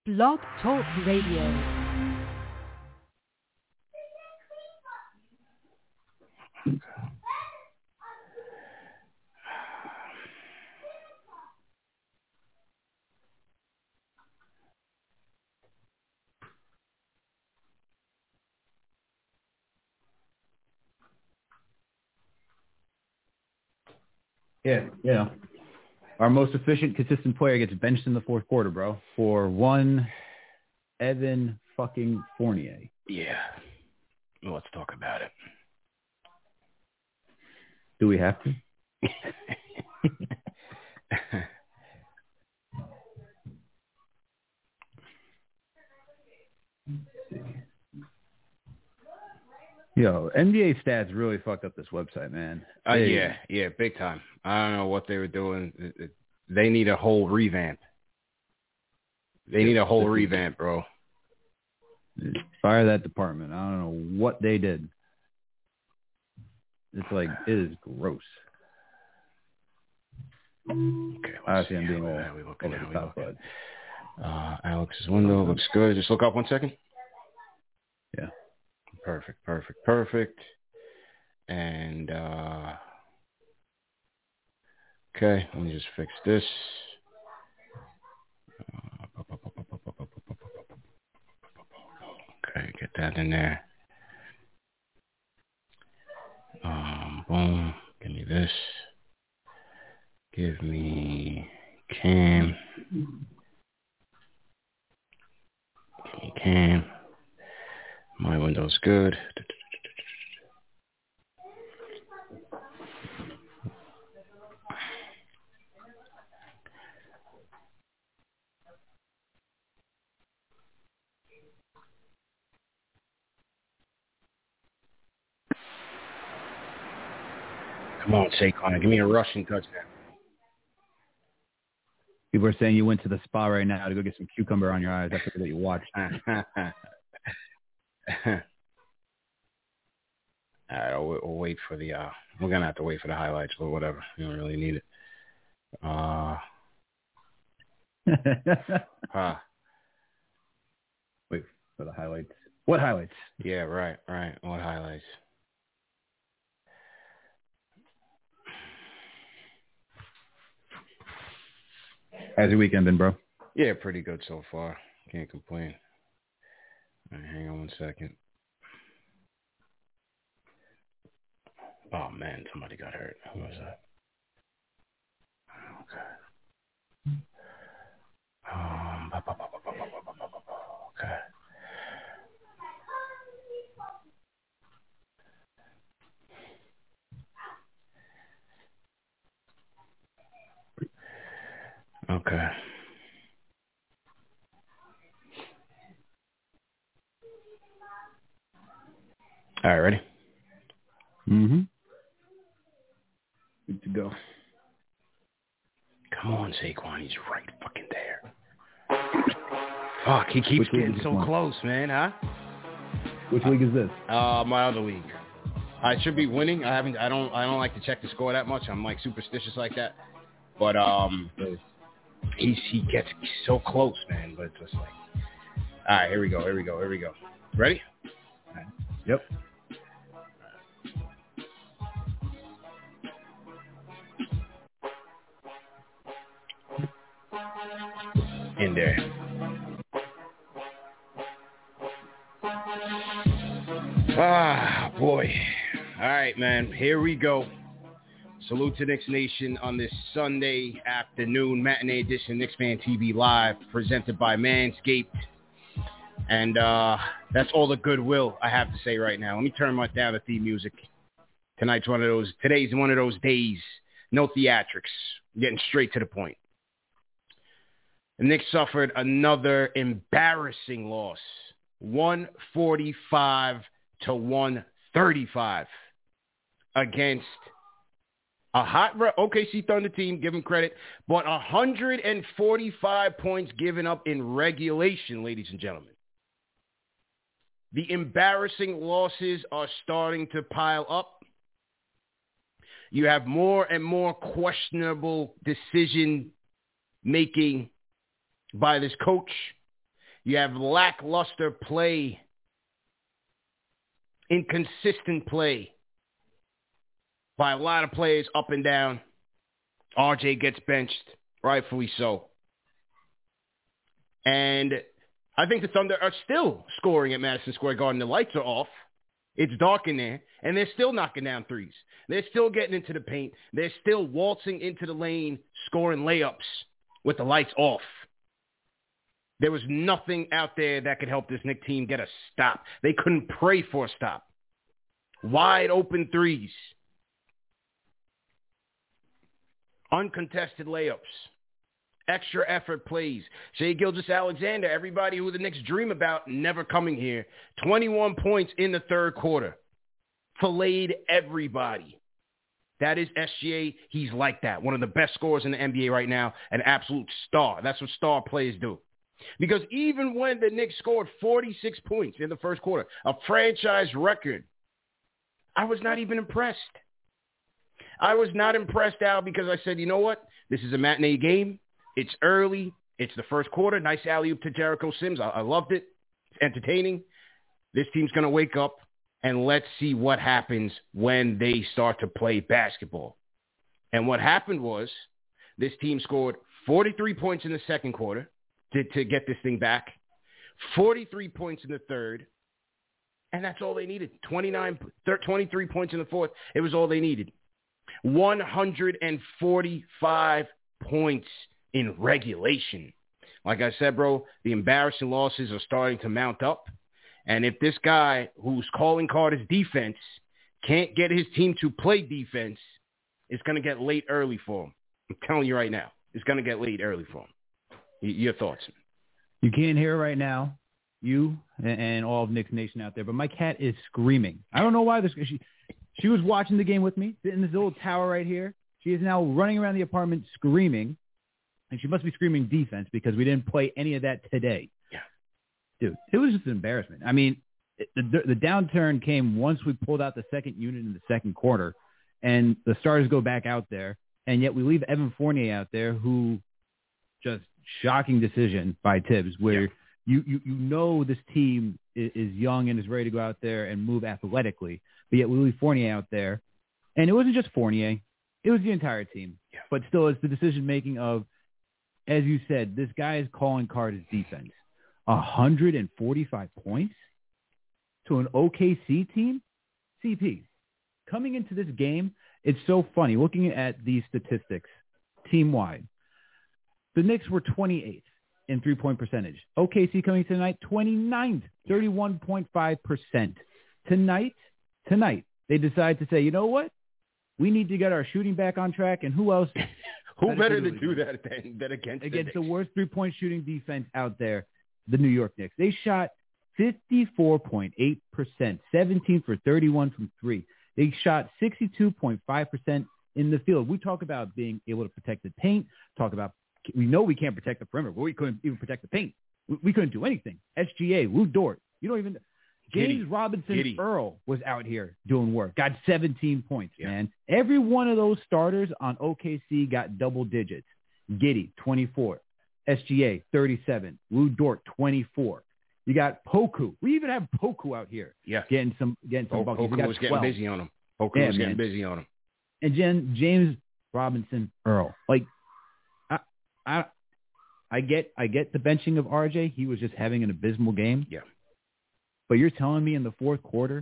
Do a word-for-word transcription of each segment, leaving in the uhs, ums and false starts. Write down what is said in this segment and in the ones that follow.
Blog Talk Radio. Yeah, you know, our most efficient, consistent player gets benched in the fourth quarter, bro, for one Evan fucking Fournier. Yeah. Well, let's talk about it. Do we have to? Yo, N B A stats really fucked up this website, man. Uh, They, yeah, yeah, big time. I don't know what they were doing. They need a whole revamp. They need a whole revamp, bro. Fire that department. I don't know what they did. It's like, it is gross. Okay, Obviously, I'm being how, all how we looking, over how the we top, looking. but Uh, Alex's window looks good. Just look up one second. yeah. Perfect, perfect, perfect. And, uh, okay, let me just fix this. Okay, get that in there. Um, boom. Give me this. Give me Cam. Give me Cam. My window's good. Come on, Saquon. Give me a rushing touchdown. People are saying you went to the spa right now to go get some cucumber on your eyes after that you watched. All right, we'll, we'll wait for the, uh, we're going to have to wait for the highlights, but whatever. You don't really need it. Uh, huh. Wait for the highlights. What highlights? Yeah, right, right. What highlights? How's your weekend been, bro? Yeah, pretty good so far. Can't complain. All right, hang on one second. Oh, man, somebody got hurt. Who was that? Okay. Um, okay. Okay. All right, ready? Mm-hmm. Good to go. Come on, Saquon. He's right fucking there. Fuck, he keeps Which getting so close, man, huh? Which league is this? Uh, my other league. I should be winning. I haven't. I don't. I don't like to check the score that much. I'm like superstitious like that. But um, he's he gets so close, man. But it's just like, all right, here we go. Here we go. Here we go. Ready? All right. Yep. In there. Ah, boy. All right, man. Here we go. Salute to Knicks Nation on this Sunday afternoon matinee edition of Knicks Fan T V Live, presented by Manscaped. And uh, that's all the goodwill I have to say right now. Let me turn my down the theme music. Tonight's one of those. Today's one of those days. No theatrics. Getting straight to the point. The Knicks suffered another embarrassing loss, one forty-five to one thirty-five, against a hot O K C Thunder team, give them credit, but one hundred forty-five points given up in regulation, ladies and gentlemen. The embarrassing losses are starting to pile up. You have more and more questionable decision making by this coach. You have lackluster play, inconsistent play by a lot of players up and down. R J gets benched, rightfully so. And I think the Thunder are still scoring at Madison Square Garden. The lights are off. It's dark in there, and they're still knocking down threes. They're still getting into the paint. They're still waltzing into the lane, scoring layups with the lights off. There was nothing out there that could help this Knicks team get a stop. They couldn't pray for a stop. Wide open threes. Uncontested layups. Extra effort plays. Shai Gilgeous-Alexander, everybody who the Knicks dream about, never coming here. twenty-one points in the third quarter. Filleted everybody. That is S G A. He's like that. One of the best scorers in the N B A right now. An absolute star. That's what star players do. Because even when the Knicks scored forty-six points in the first quarter, a franchise record, I was not even impressed. I was not impressed, Al, because I said, you know what? This is a matinee game. It's early. It's the first quarter. Nice alley-oop to Jericho Sims. I, I loved it. It's entertaining. This team's going to wake up, and let's see what happens when they start to play basketball. And what happened was this team scored forty-three points in the second quarter to, to get this thing back, forty-three points in the third, and that's all they needed. twenty-nine, twenty-three points in the fourth. It was all they needed. one hundred forty-five points in regulation. Like I said, bro, the embarrassing losses are starting to mount up. And if this guy whose calling card is defense can't get his team to play defense, it's going to get late early for him. I'm telling you right now, it's going to get late early for him. Y- your thoughts? You can't hear it right now, you and, and all of Knicks Nation out there, but my cat is screaming. I don't know why. This, she, she was watching the game with me, sitting in this little tower right here. She is now running around the apartment screaming. And she must be screaming defense because we didn't play any of that today. Yeah. Dude, it was just an embarrassment. I mean, the, the downturn came once we pulled out the second unit in the second quarter, and the starters go back out there, and yet we leave Evan Fournier out there, who just shocking decision by Tibbs, where yeah. you, you, you know this team is, is young and is ready to go out there and move athletically, but yet we leave Fournier out there. And it wasn't just Fournier. It was the entire team. Yeah. But still, it's the decision-making of, as you said, this guy's calling card is defense. one hundred forty-five points to an O K C team? C P, coming into this game, it's so funny. Looking at these statistics, team-wide, the Knicks were twenty-eighth in three-point percentage. O K C coming tonight, twenty-ninth, thirty-one point five percent. Tonight, tonight, they decide to say, you know what? We need to get our shooting back on track, and who else? Who better to do that than, than against, against the, the worst three-point shooting defense out there, the New York Knicks? They shot fifty-four point eight percent, seventeen for thirty-one from three. They shot sixty-two point five percent in the field. We talk about being able to protect the paint, talk about we know we can't protect the perimeter, but we couldn't even protect the paint. We, we couldn't do anything. S G A, Lou Dort, you don't even – James Giddy. Robinson Giddy. Earl was out here doing work, got seventeen points, yeah. man. Every one of those starters on O K C got double digits. Giddy, twenty-four. S G A, thirty-seven. Lou Dort, twenty-four. You got Poku. We even have Poku out here. Yeah. Getting some getting some po- buckets. Poku was getting twelve. busy on him. Poku yeah, was getting man. busy on him. And Jen, James Robinson Earl. Like, I, I, I get, I get the benching of R J. He was just having an abysmal game. Yeah. But you're telling me in the fourth quarter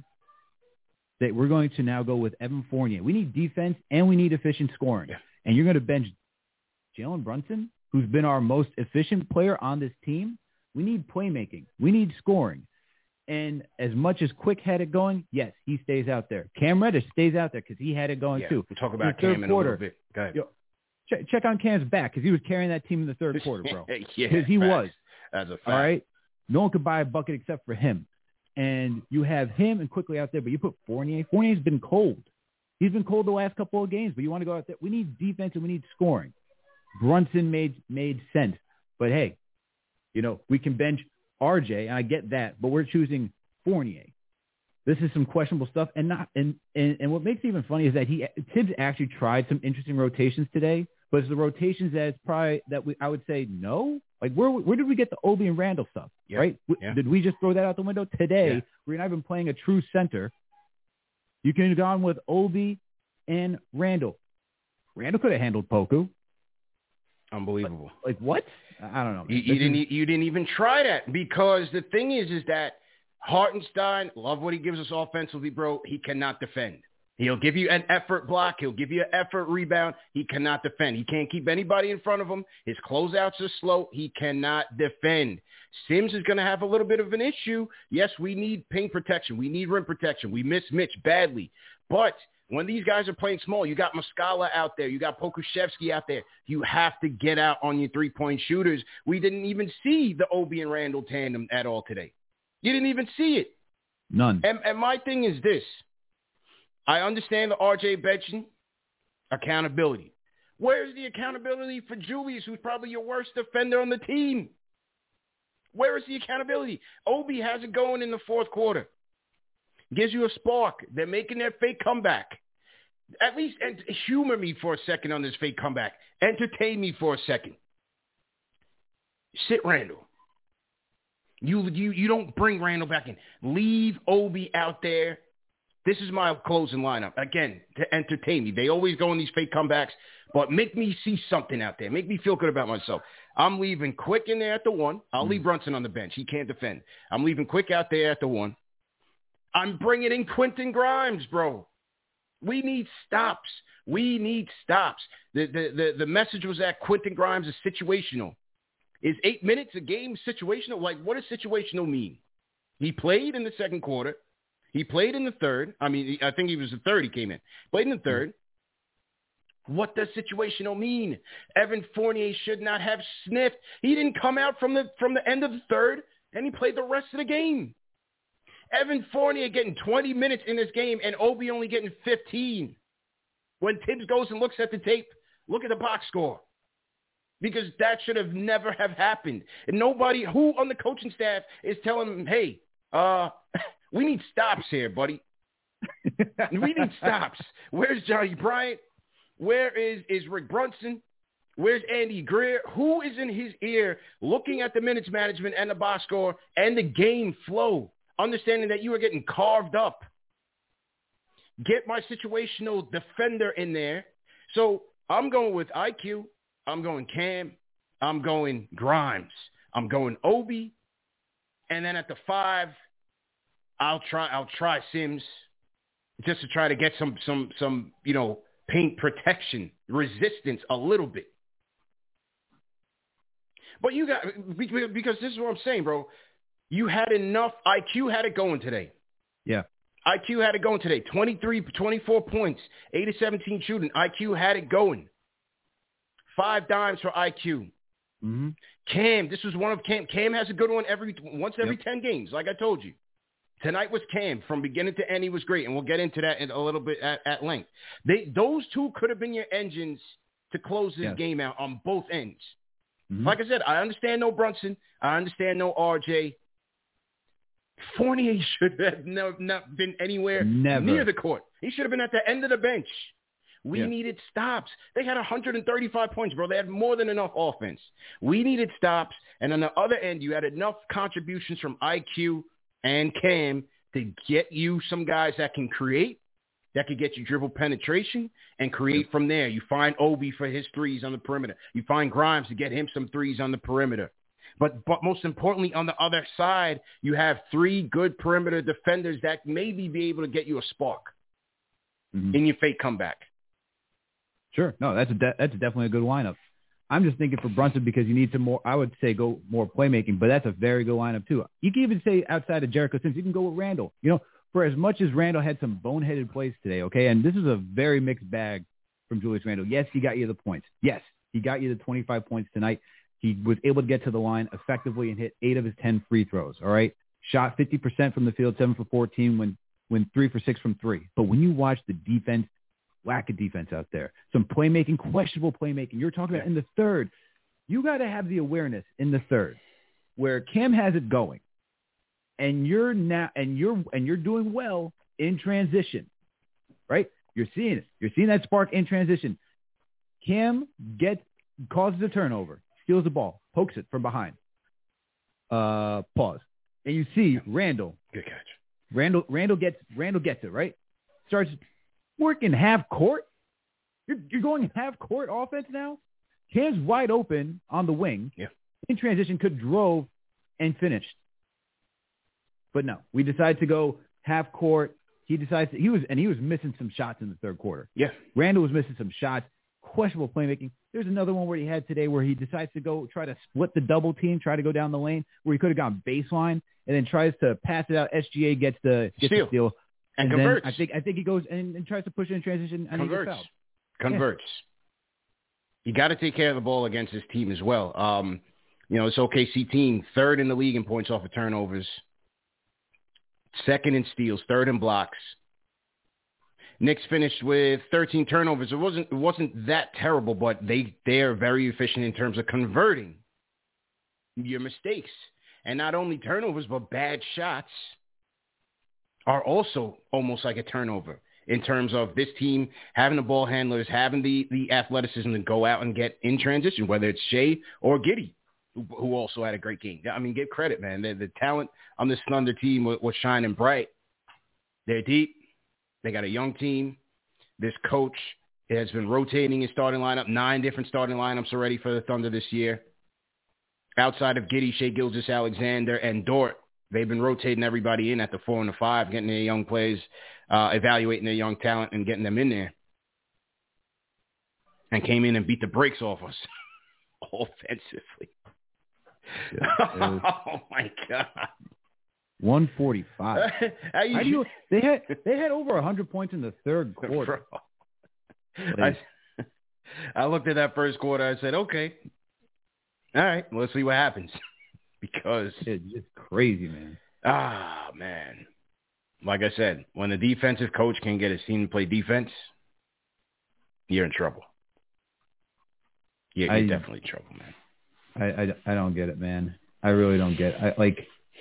that we're going to now go with Evan Fournier. We need defense and we need efficient scoring. Yeah. And you're going to bench Jalen Brunson, who's been our most efficient player on this team. We need playmaking. We need scoring. And as much as Quick had it going, yes, he stays out there. Cam Reddish stays out there because he had it going yeah. too. We'll talk about in Cam in quarter, a little bit. Go ahead. Yo, check, check on Cam's back because he was carrying that team in the third quarter, bro. yeah, Because he facts. was. As a fact. All right? No one could buy a bucket except for him. And you have him and Quickly out there, but you put Fournier. Fournier's been cold. He's been cold the last couple of games, but you want to go out there. We need defense and we need scoring. Brunson made made sense. But, hey, you know, we can bench R J, and I get that, but we're choosing Fournier. This is some questionable stuff. And not and, and, and what makes it even funny is that he Tibbs actually tried some interesting rotations today but it's the rotations that it's probably that we I would say no. Like where where did we get the Obi and Randall stuff? Yeah. Right? Yeah. Did we just throw that out the window today? Yeah. We're not even playing a true center. You could have gone with Obi and Randall. Randall could have handled Poku. Unbelievable. Like, like what? I don't know. You, you didn't. Is... You didn't even try that because the thing is, is that Hartenstein, love what he gives us offensively, bro. He cannot defend. He'll give you an effort block. He'll give you an effort rebound. He cannot defend. He can't keep anybody in front of him. His closeouts are slow. He cannot defend. Sims is going to have a little bit of an issue. Yes, we need paint protection. We need rim protection. We miss Mitch badly. But when these guys are playing small, you got Muscala out there. You got Pokusevski out there. You have to get out on your three-point shooters. We didn't even see the Obi and Randall tandem at all today. You didn't even see it. None. And, and my thing is this. I understand the R J Benson accountability. Where's the accountability for Julius, who's probably your worst defender on the team? Where is the accountability? Obi has it going in the fourth quarter. Gives you a spark. They're making their fake comeback. At least ent- humor me for a second on this fake comeback. Entertain me for a second. Sit Randall. You, you, you don't bring Randall back in. Leave Obi out there. This is my closing lineup. Again, to entertain me. They always go in these fake comebacks, but make me see something out there. Make me feel good about myself. I'm leaving Quick in there at the one. I'll mm. leave Brunson on the bench. He can't defend. I'm leaving Quick out there at the one. I'm bringing in Quentin Grimes, bro. We need stops. We need stops. The, the, the, the message was that Quentin Grimes is situational. Is eight minutes a game situational? Like, what does situational mean? He played in the second quarter. He played in the third. I mean, I think he was the third he came in. Played in the third. What does situational mean? Evan Fournier should not have sniffed. He didn't come out from the from the end of the third, and he played the rest of the game. Evan Fournier getting twenty minutes in this game, and Obi only getting fifteen. When Tibbs goes and looks at the tape, look at the box score. Because that should have never have happened. And nobody who on the coaching staff is telling him, hey, uh... we need stops here, buddy. We need stops. Where's Johnny Bryant? Where is, is Rick Brunson? Where's Andy Greer? Who is in his ear looking at the minutes management and the box score and the game flow, understanding that you are getting carved up? Get my situational defender in there. So I'm going with I Q. I'm going Cam. I'm going Grimes. I'm going Obi. And then at the five, I'll try. I'll try Sims, just to try to get some, some, some, you know, paint protection, resistance a little bit. But you got because this is what I'm saying, bro. You had enough. I Q had it going today. Yeah. I Q had it going today. twenty-three, twenty-four points, eight of seventeen shooting. I Q had it going. Five dimes for I Q. Mm-hmm. Cam, this was one of Cam. Cam has a good one every once every yep. ten games, like I told you. Tonight was Cam. From beginning to end, he was great, and we'll get into that in a little bit at, at length. They, those two could have been your engines to close this yes. game out on both ends. Mm-hmm. Like I said, I understand no Brunson. I understand no R J. Fournier should have never, not been anywhere Never. near the court. He should have been at the end of the bench. We yeah. needed stops. They had one hundred thirty-five points, bro. They had more than enough offense. We needed stops. And on the other end, you had enough contributions from I Q and Cam to get you some guys that can create, that could get you dribble penetration and create from there. You find Obi for his threes on the perimeter. You find Grimes to get him some threes on the perimeter. But but most importantly, on the other side, you have three good perimeter defenders that maybe be able to get you a spark mm-hmm. in your fake comeback. Sure. No, that's a de- that's definitely a good lineup. I'm just thinking for Brunson because you need some more, I would say go more playmaking, but that's a very good lineup too. You can even say outside of Jericho Sims, you can go with Randall. You know, for as much as Randall had some boneheaded plays today, okay, and this is a very mixed bag from Julius Randall. Yes, he got you the points. Yes, he got you the twenty-five points tonight. He was able to get to the line effectively and hit eight of his ten free throws, all right? Shot fifty percent from the field, seven for fourteen, when, when three for six from three. But when you watch the defense, lack of defense out there, some playmaking, questionable playmaking. You're talking about in the third. You got to have the awareness in the third where Cam has it going, and you're now and you're and you're doing well in transition, right? You're seeing it. You're seeing that spark in transition. Cam gets causes a turnover, steals the ball, pokes it from behind. Uh, pause. And you see Randall. Good catch. Randall Randall gets Randall gets it, right? Starts working half court. You're you're going half court offense now? Cam's wide open on the wing. Yeah. In transition, could drove and finished. But no, we decided to go half court. He decides to, he was and he was missing some shots in the third quarter. Yeah. Randall was missing some shots. Questionable playmaking. There's another one where he had today where he decides to go try to split the double team, try to go down the lane where he could have gone baseline and then tries to pass it out. S G A gets the, gets steal. the steal. And, and converts. Then I think I think he goes and, and tries to push it in transition and converts. he gets fouled. Converts. Yeah. You got to take care of the ball against this team as well. Um, you know, this O K C team, third in the league in points off of turnovers, second in steals, third in blocks. Knicks finished with thirteen turnovers. It wasn't it wasn't that terrible, but they they are very efficient in terms of converting your mistakes. And not only turnovers, but bad shots are also almost like a turnover in terms of this team having the ball handlers, having the, the athleticism to go out and get in transition, whether it's Shea or Giddey, who, who also had a great game. I mean, give credit, man. The, the talent on this Thunder team was, was shining bright. They're deep. They got a young team. This coach has been rotating his starting lineup, nine different starting lineups already for the Thunder this year. Outside of Giddey, Shea Gilgeous-Alexander, and Dort, they've been rotating everybody in at the four and the five, getting their young players, uh, evaluating their young talent and getting them in there. And came in and beat the brakes off us offensively. Yeah, oh, my God. one forty-five. How you, How do you, they had they had over one hundred points in the third quarter. I, I looked at that first quarter. I said, okay, all right, well, let's see what happens. Because it's just crazy, man. Ah, man. Like I said, when the defensive coach can get his team to play defense, you're in trouble. Yeah, you're I, definitely in trouble, man. I, I, I don't get it, man. I really don't get it. I, like,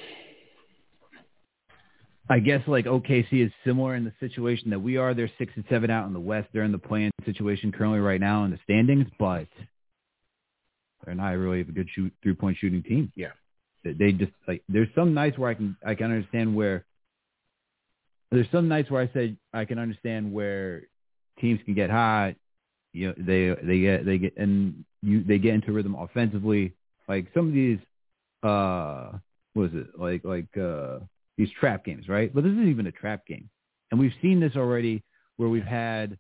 I guess like O K C is similar in the situation that we are. They're six and seven out in the West. They're in the play-in situation currently right now in the standings, but they're not really a good shoot three-point shooting team. Yeah, they just like. There's some nights where I can I can understand where. There's some nights where I say I can understand where teams can get hot. You know, they they get they get and you they get into rhythm offensively. Like some of these, uh, what is it like like uh. these trap games, right? But this isn't even a trap game. And we've seen this already where we've had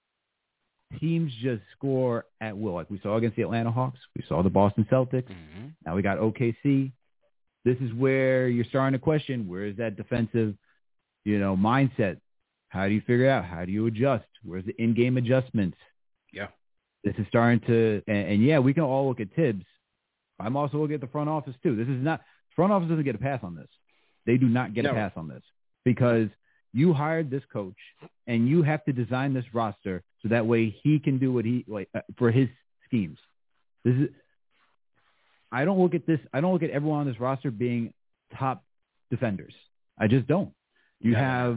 teams just score at will. Like we saw against the Atlanta Hawks. We saw the Boston Celtics. Mm-hmm. Now we got O K C. This is where you're starting to question, where is that defensive, you know, mindset? How do you figure it out? How do you adjust? Where's the in-game adjustments? Yeah. This is starting to, and, and yeah, we can all look at Tibbs. I'm also looking at the front office too. This is not, front office doesn't get a pass on this. They do not get no. a pass on this because you hired this coach and you have to design this roster so that way he can do what he like uh, for his schemes. This is. I don't look at this. I don't look at everyone on this roster being top defenders. I just don't. You yeah. have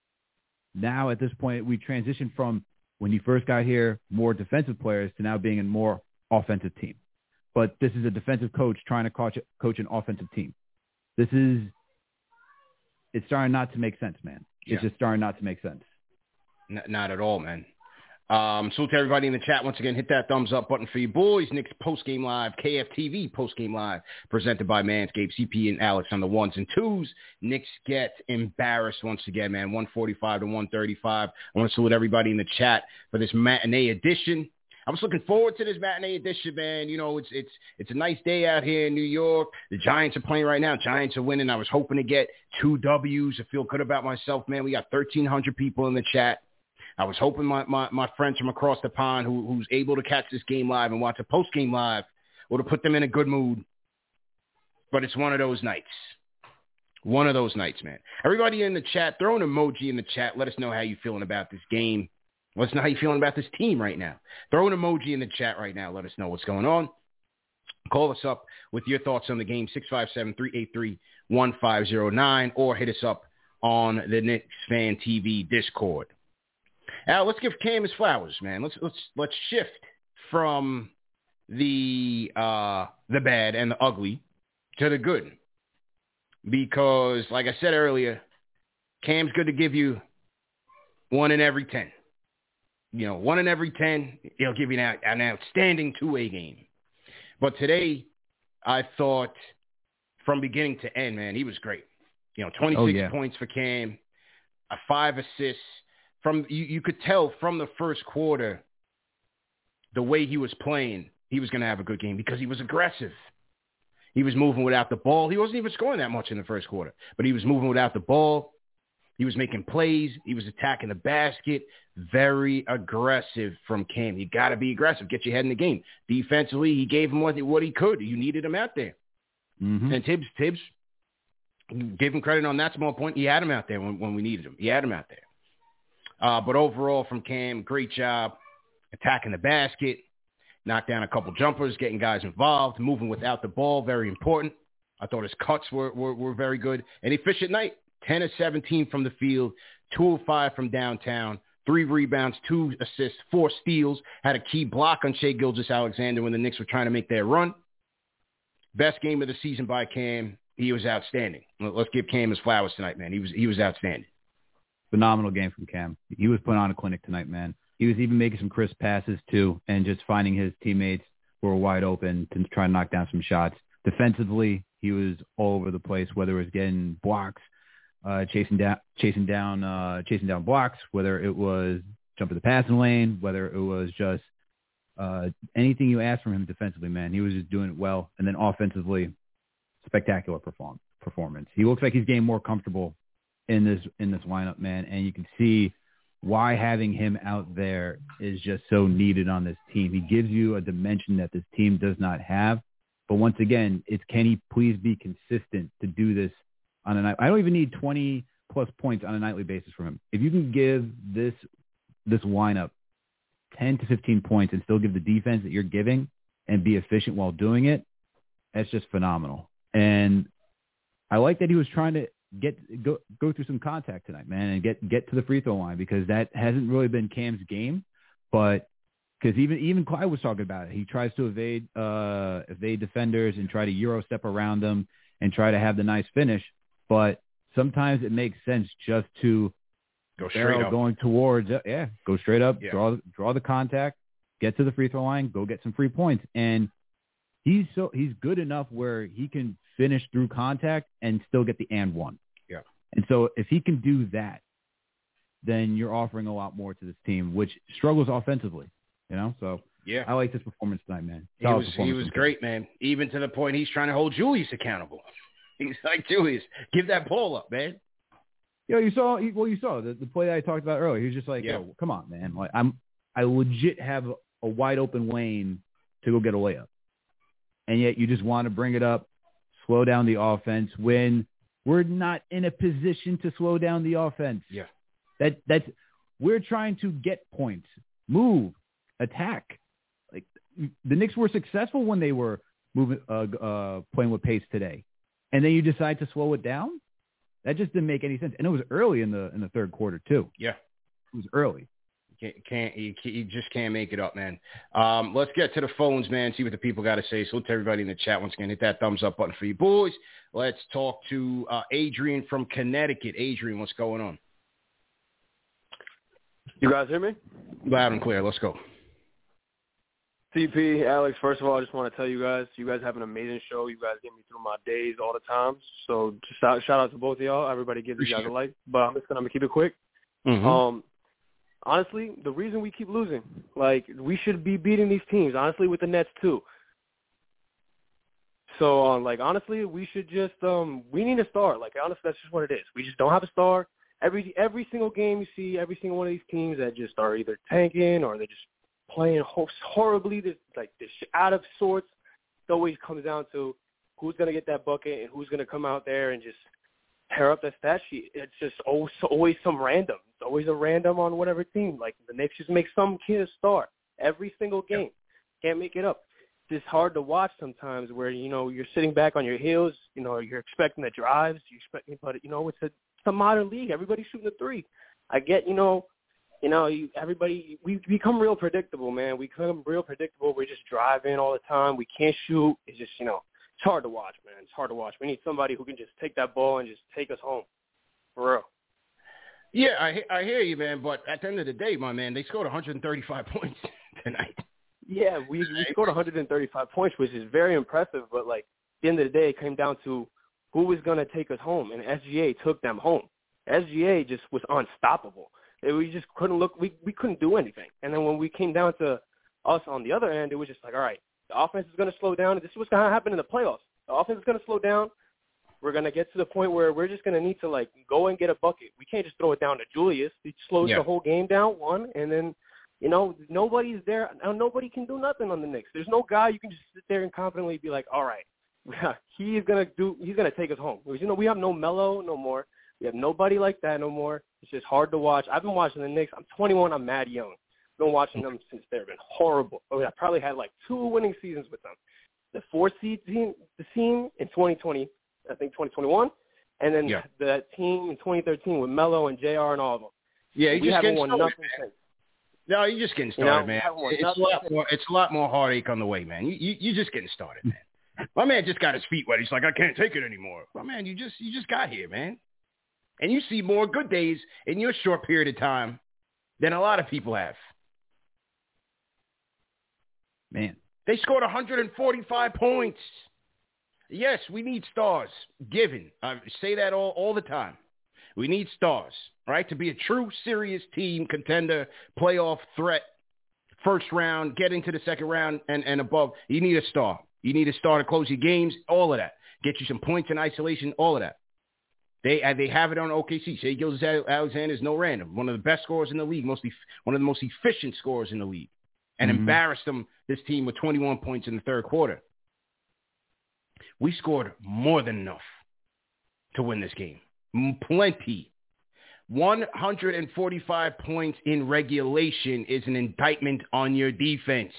now at this point we transitioned from when you first got here more defensive players to now being a more offensive team. But this is a defensive coach trying to coach coach an offensive team. This is. It's starting not to make sense, man. It's yeah. just starting not to make sense. N- not at all, man. Um, salute to everybody in the chat. Once again, hit that thumbs up button for you boys. Knicks post-game live, K F T V post-game live, presented by Manscaped, C P and Alex on the ones and twos. Knicks get embarrassed once again, man, one forty-five to one thirty-five. I want to salute everybody in the chat for this matinee edition. I was looking forward to this matinee edition, man. You know, it's it's it's a nice day out here in New York. The Giants are playing right now. Giants are winning. I was hoping to get two W's. I feel good about myself, man. We got thirteen hundred people in the chat. I was hoping my, my, my friends from across the pond who, who's able to catch this game live and watch a post-game live would have put them in a good mood. But it's one of those nights. One of those nights, man. Everybody in the chat, throw an emoji in the chat. Let us know how you're feeling about this game. Let us know how you're feeling about this team right now. Throw an emoji in the chat right now. Let us know what's going on. Call us up with your thoughts on the game, six five seven, three eight three, one five zero nine, or hit us up on the Knicks Fan T V Discord. Al, let's give Cam his flowers, man. Let's let's let's shift from the uh, the bad and the ugly to the good. Because, like I said earlier, Cam's good to give you one in every ten. You know, one in every ten, he'll give you an, an outstanding two-way game. But today, I thought from beginning to end, man, he was great. You know, twenty-six oh, yeah. points for Cam, uh, five assists. From you, you could tell from the first quarter, the way he was playing, he was going to have a good game because he was aggressive. He was moving without the ball. He wasn't even scoring that much in the first quarter, but he was moving without the ball. He was making plays. He was attacking the basket. Very aggressive from Cam. You got to be aggressive. Get your head in the game. Defensively, he gave him what, what he could. You needed him out there. Mm-hmm. And Tibbs, Tibbs, gave him credit on that small point. He had him out there when, when we needed him. He had him out there. Uh, but overall from Cam, great job attacking the basket, knocked down a couple jumpers, getting guys involved, moving without the ball, very important. I thought his cuts were, were, were very good. And efficient night, ten of seventeen from the field, two of five from downtown, three rebounds, two assists, four steals, had a key block on Shai Gilgeous-Alexander when the Knicks were trying to make their run. Best game of the season by Cam. He was outstanding. Let's give Cam his flowers tonight, man. He was he was outstanding. Phenomenal game from Cam. He was putting on a clinic tonight, man. He was even making some crisp passes, too, and just finding his teammates who were wide open to try and knock down some shots. Defensively, he was all over the place, whether it was getting blocks, uh, chasing down, chasing down, uh, chasing down blocks, whether it was jumping the passing lane, whether it was just uh, anything you asked from him defensively, man. He was just doing it well. And then offensively, spectacular perform- performance. He looks like he's getting more comfortable in this in this lineup, man, and you can see why having him out there is just so needed on this team. He gives you a dimension that this team does not have. But once again, it's can he please be consistent to do this on a night? I don't even need twenty plus points on a nightly basis from him. If you can give this this lineup ten to fifteen points and still give the defense that you're giving and be efficient while doing it, that's just phenomenal. And I like that he was trying to get go go through some contact tonight, man, and get get to the free throw line, because that hasn't really been Cam's game. But because even even Clyde was talking about it, he tries to evade uh, evade defenders and try to euro step around them and try to have the nice finish. But sometimes it makes sense just to go straight up, going towards yeah, go straight up, yeah. draw draw the contact, get to the free throw line, go get some free points. And he's so he's good enough where he can finish through contact and still get the and one. Yeah. And so if he can do that, then you're offering a lot more to this team, which struggles offensively, you know? So yeah, I like this performance tonight, man. He was, he was great, man. Even to the point he's trying to hold Julius accountable. He's like, Julius, give that ball up, man. Yo, you saw, well, you saw the, the play that I talked about earlier. He was just like, yeah. yo, come on, man. Like I'm, I legit have a, a wide open lane to go get a layup. And yet you just want to bring it up, slow down the offense when we're not in a position to slow down the offense. Yeah. That that's we're trying to get points, move, attack. Like the Knicks were successful when they were moving, uh, uh, playing with pace today, and then you decide to slow it down. That just didn't make any sense, and it was early in the in the third quarter too. Yeah, it was early. Can't, can't you, you just can't make it up, man. Um, let's get to the phones, man. See what the people got to say. Salute to everybody in the chat. Once again, hit that thumbs up button for you boys. Let's talk to uh, Adrian from Connecticut. Adrian, what's going on? You guys hear me? Loud and clear. Let's go. C P, Alex, first of all, I just want to tell you guys, you guys have an amazing show. You guys get me through my days all the time. So just shout, shout out to both of y'all. Everybody gives you guys a like. But I'm just going to keep it quick. Mm-hmm. Um, honestly, the reason we keep losing, like, we should be beating these teams, honestly, with the Nets too. So, um, like, honestly, we should just um, – we need a star. Like, honestly, that's just what it is. We just don't have a star. Every every single game you see, every single one of these teams that just are either tanking or they're just playing horribly, they're, like they're out of sorts. It always comes down to who's going to get that bucket and who's going to come out there and just tear up that stat sheet. It's just always, always some random. It's always a random on whatever team. Like the Knicks just make some kid a star every single game. Can't make it up. It's just hard to watch sometimes where, you know, you're sitting back on your heels, you know, you're expecting the drives, you expect, but, you know, it's a, it's a modern league. Everybody's shooting a three. I get, you know, you know, you, everybody, we become real predictable, man. We become real predictable. We just drive in all the time. We can't shoot. It's just, you know, it's hard to watch, man. It's hard to watch. We need somebody who can just take that ball and just take us home, for real. Yeah, I, I hear you, man. But at the end of the day, my man, they scored one hundred thirty-five points tonight. Yeah, we, we scored one hundred thirty-five points, which is very impressive. But, like, at the end of the day, it came down to who was going to take us home, and S G A took them home. S G A just was unstoppable. We just couldn't look. We, we couldn't do anything. And then when we came down to us on the other end, it was just like, all right, the offense is going to slow down. This is what's going to happen in the playoffs. The offense is going to slow down. We're going to get to the point where we're just going to need to, like, go and get a bucket. We can't just throw it down to Julius. He slows yeah. the whole game down, one, and then, you know, nobody's there. Nobody can do nothing on the Knicks. There's no guy you can just sit there and confidently be like, all right, he's going to do. He's going to take us home. Because, you know, we have no Melo no more. We have nobody like that no more. It's just hard to watch. I've been watching the Knicks. I'm twenty-one. I'm mad young. I've been watching them since they've been horrible. I, mean, I probably had like two winning seasons with them. The four seed team, the team in twenty twenty, I think twenty twenty-one, and then yeah. the team in twenty thirteen with Melo and J R and all of them. Yeah, you we just haven't getting won started, nothing man. since. No, you're just getting started, you know, man. It's a, lot more, it's a lot more heartache on the way, man. You, you, you're just getting started, man. My man just got his feet wet. He's like, I can't take it anymore. My man, you just you just got here, man. And you see more good days in your short period of time than a lot of people have. Man. They scored one hundred forty-five points. Yes, we need stars. Given. I say that all, all the time. We need stars, right? To be a true, serious team, contender, playoff threat, first round, get into the second round and, and above, you need a star. You need a star to close your games, all of that. Get you some points in isolation, all of that. They uh, they have it on O K C. Shai Gilgeous-Alexander is no random. One of the best scorers in the league, mostly one of the most efficient scorers in the league, and mm-hmm. embarrassed them, this team, with twenty-one points in the third quarter. We scored more than enough to win this game. Plenty. one hundred forty-five points in regulation is an indictment on your defense.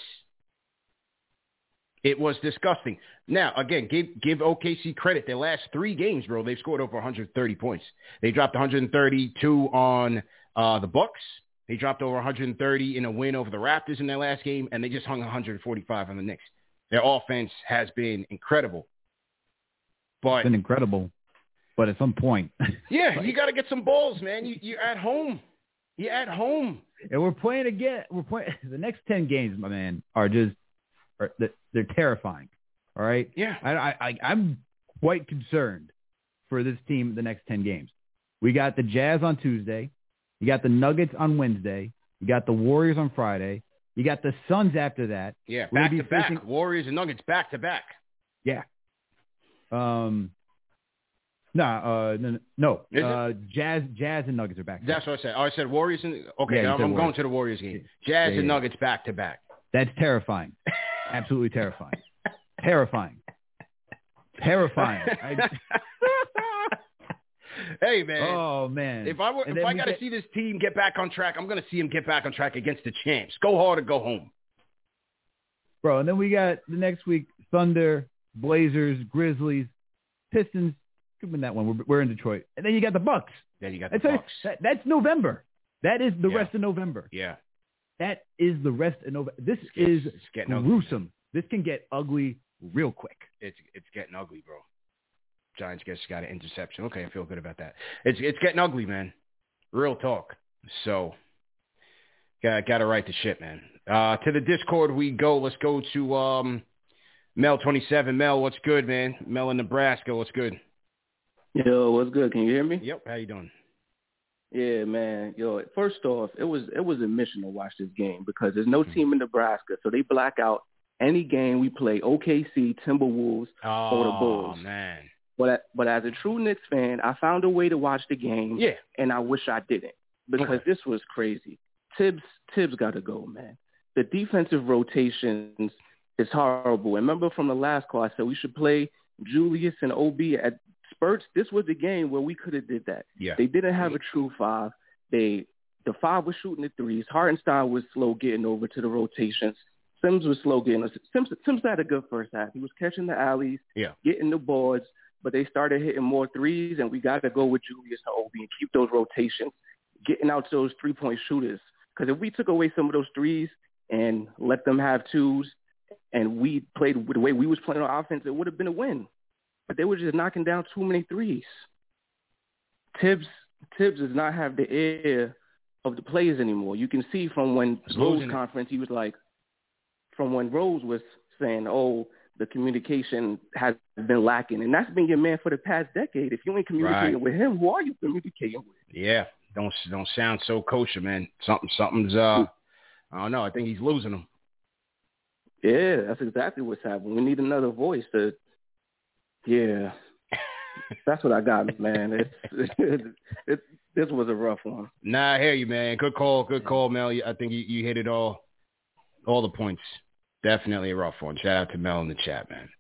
It was disgusting. Now, again, give give O K C credit. Their last three games, bro, they've scored over one hundred thirty points. They dropped one hundred thirty-two on uh, the Bucks. They dropped over one hundred thirty in a win over the Raptors in their last game, and they just hung one hundred forty-five on the Knicks. Their offense has been incredible. But it's been incredible. But at some point, yeah, like, you got to get some balls, man. You, you're at home. You're at home, and we're playing again. We're playing the next ten games, my man, are just are, they're terrifying. All right. Yeah. I, I, I'm quite concerned for this team the next ten games. We got the Jazz on Tuesday. You got the Nuggets on Wednesday. You got the Warriors on Friday. You got the Suns after that. Yeah, back to back. Facing... Warriors and Nuggets back to back. Yeah. Um. Nah, uh, no, no. Uh, Jazz, Jazz and Nuggets are back. That's what I said. Oh, I said Warriors and okay. Yeah, I'm, I'm Warriors. going to the Warriors game. Jazz yeah, and yeah. Nuggets back to back. That's terrifying. Absolutely terrifying. Terrifying. Terrifying. I... Hey man. Oh man. If I were, if I got to get... see this team get back on track, I'm going to see them get back on track against the champs. Go hard or go home, bro. And then we got the next week: Thunder, Blazers, Grizzlies, Pistons. Could win that one. We're, we're in Detroit, and then you got the Bucks. Then you got the that's Bucks. A, that, that's November. That is the yeah. rest of November. Yeah. That is the rest of November. This it's, is it's gruesome. Ugly. This can get ugly real quick. It's it's getting ugly, bro. Giants just got an interception. Okay, I feel good about that. It's it's getting ugly, man. Real talk. So, got got to right the shit, man. Uh, to the Discord we go. Let's go to um, Mel twenty-seven. Mel, what's good, man? Mel in Nebraska, what's good? Yo, what's good? Can you hear me? Yep. How you doing? Yeah, man. Yo, first off, it was it was a mission to watch this game because there's no team in Nebraska, so they black out any game we play, O K C, Timberwolves, oh, or the Bulls. Oh, man. But but as a true Knicks fan, I found a way to watch the game, yeah. and I wish I didn't because okay. this was crazy. Tibbs Tibbs got to go, man. The defensive rotations is horrible. And remember from the last call, I said we should play Julius and O B at spurts. This was the game where we could have did that. Yeah. They didn't have a true five. They the five was shooting the threes. Hartenstein was slow getting over to the rotations. Sims was slow getting. Sims Sims had a good first half. He was catching the alleys, yeah. getting the boards. But they started hitting more threes, and we got to go with Julius and Obi and keep those rotations. getting out those three-point shooters. Because if we took away some of those threes and let them have twos and we played the way we was playing on offense, it would have been a win. But they were just knocking down too many threes. Tibbs Tibbs does not have the ear of the players anymore. You can see from when Rose conference, he was like, from when Rose was saying, oh, the communication has been lacking. And that's been your man for the past decade. If you ain't communicating right with him, who are you communicating with? Yeah. Don't don't sound so kosher, man. Something something's uh I don't know. I think he's losing them. Yeah, that's exactly what's happening. We need another voice to yeah. That's what I got, man. It's, it, it, this was a rough one. Nah, I hear you, man. Good call, good call, Mel. I think you, you hit it all, all the points. Definitely a rough one. Shout out to Mel in the chat, man.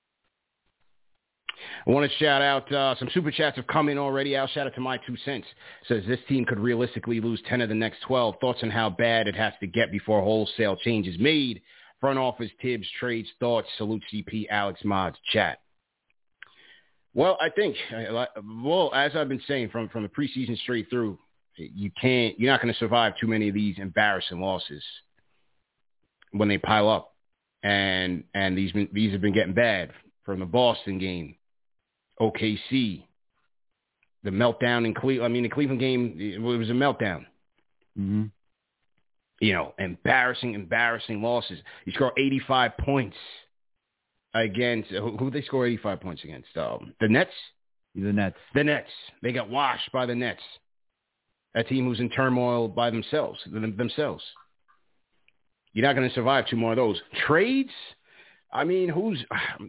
I want to shout out uh, some super chats have come in already. I'll shout out to my two cents. Says this team could realistically lose ten of the next twelve. Thoughts on how bad it has to get before wholesale change is made. Front office, Tibbs, trades, thoughts. Salute C P, Alex Mods, chat. Well, I think, well, as I've been saying from, from the preseason straight through, you can't, you're not going to survive too many of these embarrassing losses when they pile up. And and these been, these have been getting bad from the Boston game, O K C, the meltdown in Cleveland. I mean, the Cleveland game, it was a meltdown. Mm-hmm. You know, embarrassing, embarrassing losses. You score eighty-five points against, who, who they score eighty-five points against? Um, the Nets? The Nets. The Nets. They got washed by the Nets. A team who's in turmoil by themselves. Themselves. You're not going to survive two more of those. Trades? I mean, who's...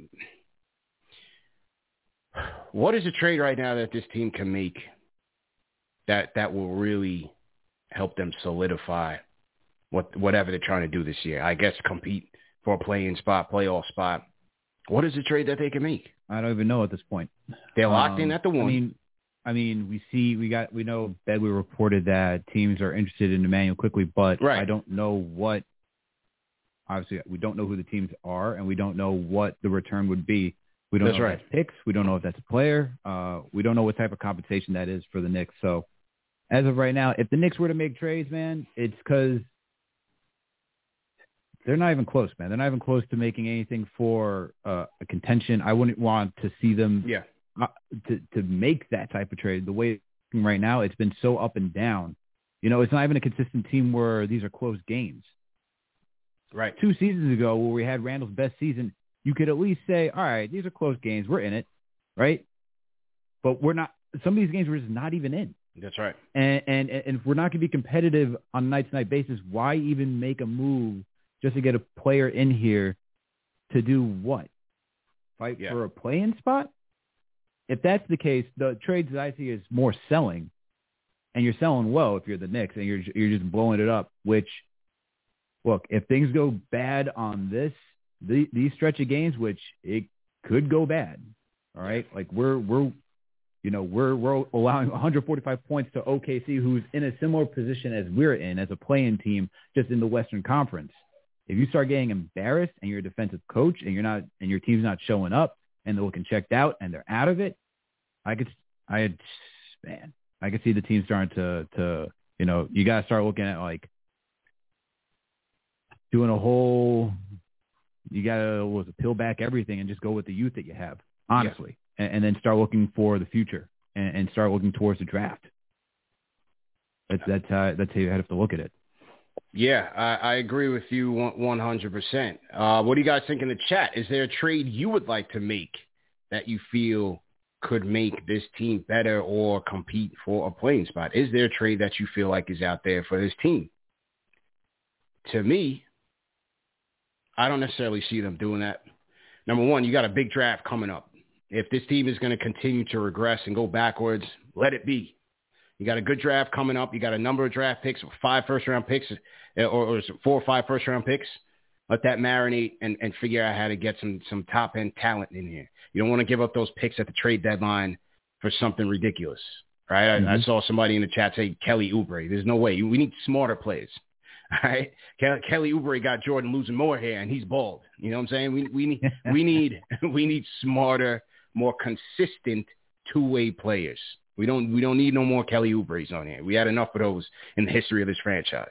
What is a trade right now that this team can make that that will really help them solidify what whatever they're trying to do this year? I guess compete for a play-in spot, playoff spot. What is a trade that they can make? I don't even know at this point. They're locked um, in at the one. I mean, I mean, we see, we got, we know Bedley reported that teams are interested in Emmanuel Quickley, but right. I don't know what. Obviously, we don't know who the teams are, and we don't know what the return would be. We don't that's know right. if that's picks. We don't know if that's a player. Uh, we don't know what type of compensation that is for the Knicks. So, as of right now, if the Knicks were to make trades, man, it's because they're not even close, man. They're not even close to making anything for uh, a contention. I wouldn't want to see them yeah. uh, to to make that type of trade. The way it's right now, it's been so up and down. You know, it's not even a consistent team where these are close games. Right. Two seasons ago, where we had Randall's best season, you could at least say, all right, these are close games. We're in it, right? But we're not. Some of these games we're just not even in. That's right. And and, and if we're not going to be competitive on a night-to-night basis, why even make a move just to get a player in here to do what? Fight yeah. for a play-in spot? If that's the case, the trades that I see is more selling, and you're selling well if you're the Knicks, and you're you're just blowing it up, which – look, if things go bad on this, the, these stretch of games, which it could go bad, all right? Like we're we're, you know, we're we're allowing one hundred forty-five points to O K C, who's in a similar position as we're in as a play-in team, just in the Western Conference. If you start getting embarrassed and you're a defensive coach and you're not and your team's not showing up and they're looking checked out and they're out of it, I could, I had, man, I could see the team starting to to you know, you got to start looking at like. Doing a whole, you got to peel back everything and just go with the youth that you have, honestly, yeah. and, and then start looking for the future and, and start looking towards the draft. That's that's how that's how you have to look at it. Yeah, I, I agree with you one hundred percent. Uh, what do you guys think in the chat? Is there a trade you would like to make that you feel could make this team better or compete for a playing spot? Is there a trade that you feel like is out there for this team? To me, I don't necessarily see them doing that. Number one, you got a big draft coming up. If this team is going to continue to regress and go backwards, let it be. You got a good draft coming up. You got a number of draft picks, five first-round picks, or, or four or five first-round picks. Let that marinate and, and figure out how to get some, some top-end talent in here. You don't want to give up those picks at the trade deadline for something ridiculous, right? Mm-hmm. I, I saw somebody in the chat say Kelly Oubre. There's no way. We need smarter players. All right, Kelly Oubre got Jordan losing more hair, and he's bald. You know what I'm saying? We we need we need we need smarter, more consistent two-way players. We don't we don't need no more Kelly Oubre's on here. We had enough of those in the history of this franchise.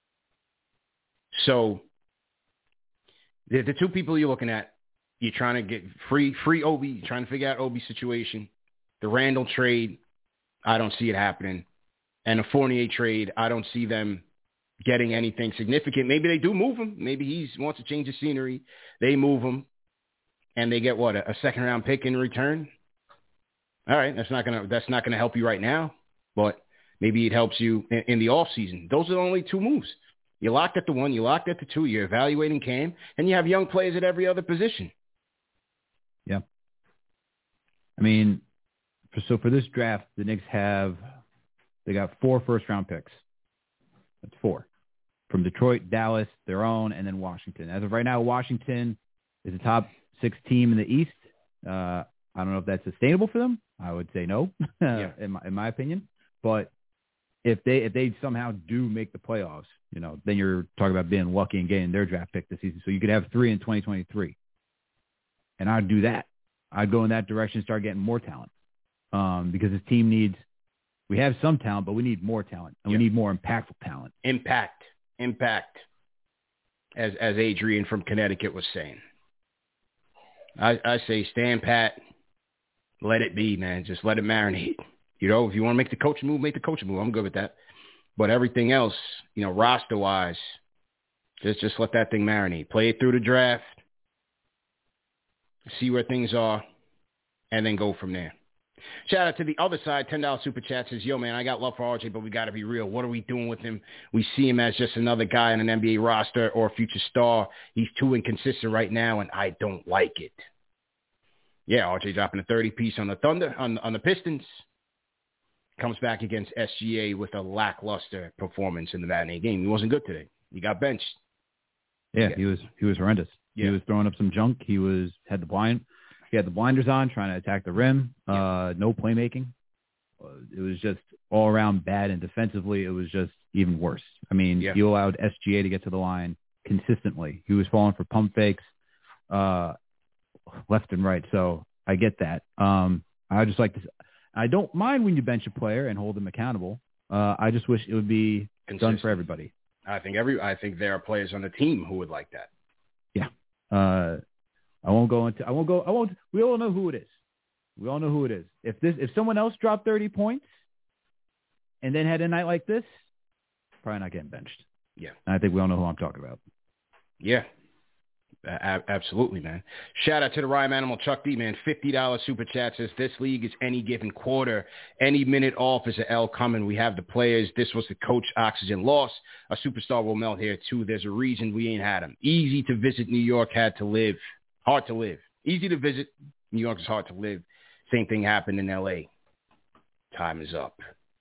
So the, the two people you're looking at, you're trying to get free free Obi, you're trying to figure out Obi's situation. The Randall trade, I don't see it happening. And the Fournier trade, I don't see them getting anything significant. Maybe they do move him. Maybe he wants to change the scenery. They move him, and they get what, a, a second round pick in return. All right, that's not gonna that's not gonna help you right now, but maybe it helps you in, in the off season. Those are the only two moves. You locked at the one, you locked at the two. You're evaluating Cam, and you have young players at every other position. Yeah. I mean, for, so for this draft, the Knicks have they got four first round picks. That's four. From Detroit, Dallas, their own, and then Washington. As of right now, Washington is the top six team in the East. Uh, I don't know if that's sustainable for them. I would say no, yeah. in, my, in my opinion. But if they if they somehow do make the playoffs, you know, then you're talking about being lucky and getting their draft pick this season. So you could have three in twenty twenty-three. And I'd do that. I'd go in that direction, start getting more talent. Um, because this team needs – we have some talent, but we need more talent. And yep. we need more impactful talent. Impact. Impact. As as Adrian from Connecticut was saying. I, I say stand pat. Let it be, man. Just let it marinate. You know, if you want to make the coach move, make the coach move. I'm good with that. But everything else, you know, roster-wise, just just let that thing marinate. Play it through the draft. See where things are. And then go from there. Shout out to the other side. ten dollars Super Chat says, yo, man, I got love for R J, but we got to be real. What are we doing with him? We see him as just another guy on an N B A roster or a future star. He's too inconsistent right now, and I don't like it. Yeah, R J dropping a thirty-piece on the Thunder, on, on the Pistons. Comes back against S G A with a lackluster performance in the matinee game. He wasn't good today. He got benched. Yeah, yeah. he was he was horrendous. Yeah. He was throwing up some junk. He was had the blind. He had the blinders on, trying to attack the rim. Uh, no playmaking. Uh, it was just all around bad, and defensively, it was just even worse. I mean, yeah. he allowed S G A to get to the line consistently. He was falling for pump fakes uh, left and right. So I get that. Um, I just like to. I don't mind when you bench a player and hold them accountable. Uh, I just wish it would be Consistent. done for everybody. I think every. I think there are players on the team who would like that. Yeah. Uh, I won't go into. I won't go. I won't. We all know who it is. We all know who it is. If this, if someone else dropped thirty points and then had a night like this, probably not getting benched. Yeah. And I think we all know who I'm talking about. Yeah. A- absolutely, man. Shout out to the Rhyme Animal Chuck D, man. fifty dollars Super Chat says, this league is any given quarter. Any minute off is an L coming. We have the players. This was the coach oxygen loss. A superstar will melt here, too. There's a reason we ain't had him. Easy to visit. New York had to live. Hard to live. Easy to visit. New York is hard to live. Same thing happened in L A. Time is up.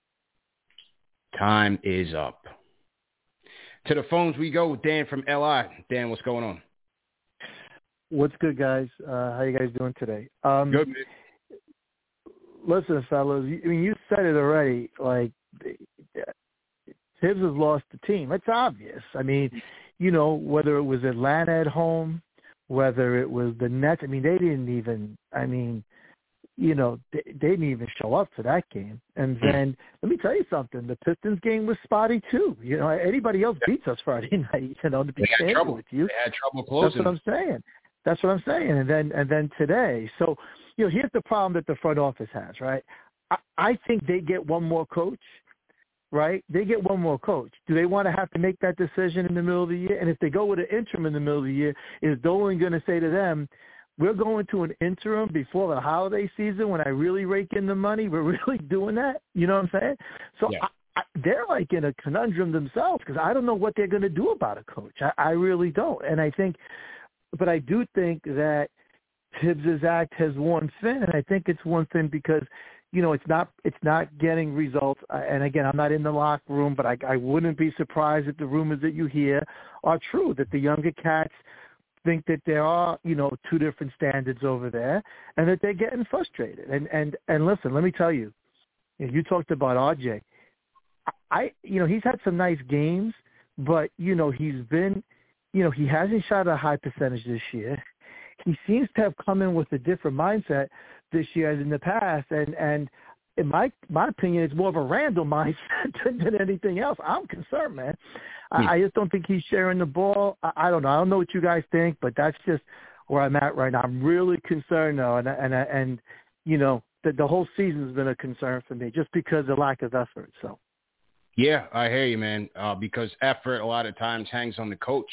Time is up. To the phones we go with Dan from L I. Dan, what's going on? What's good, guys? Uh, how you guys doing today? Um, good, man. Listen, fellas, I mean, you said it already. Like, Tibbs has lost the team. It's obvious. I mean, you know, whether it was Atlanta at home, whether it was the Nets. I mean, they didn't even, I mean, you know, they, they didn't even show up for that game. And then, let me tell you something, the Pistons game was spotty too. You know, anybody else beats us Friday night, you know, to be candid with you. They had trouble closing. That's what I'm saying. That's what I'm saying. And then, and then today. So, you know, here's the problem that the front office has, right? I, I think they get one more coach. Right? They get one more coach. Do they want to have to make that decision in the middle of the year? And if they go with an interim in the middle of the year, is Dolan going to say to them, we're going to an interim before the holiday season when I really rake in the money? We're really doing that? You know what I'm saying? So yeah. I, I, they're like in a conundrum themselves because I don't know what they're going to do about a coach. I, I really don't. And I think – but I do think that Tibbs' act has worn thin, and I think it's worn thin because – you know, it's not it's not getting results. And again, I'm not in the locker room, but I, I wouldn't be surprised if the rumors that you hear are true, that the younger cats think that there are, you know, two different standards over there and that they're getting frustrated. And and, and listen, let me tell you, you talked about R J. I, you know, he's had some nice games, but, you know, he's been, you know, he hasn't shot a high percentage this year. He seems to have come in with a different mindset this year as in the past, and and in my my opinion, it's more of a Randall mindset than, than anything else. I'm concerned, man. I, I just don't think he's sharing the ball. I, I don't know. I don't know what you guys think, but that's just where I'm at right now. I'm really concerned, though, and and and you know, the, the whole season's been a concern for me just because of lack of effort. So. Yeah, I hear you, man. Uh, because effort a lot of times hangs on the coach,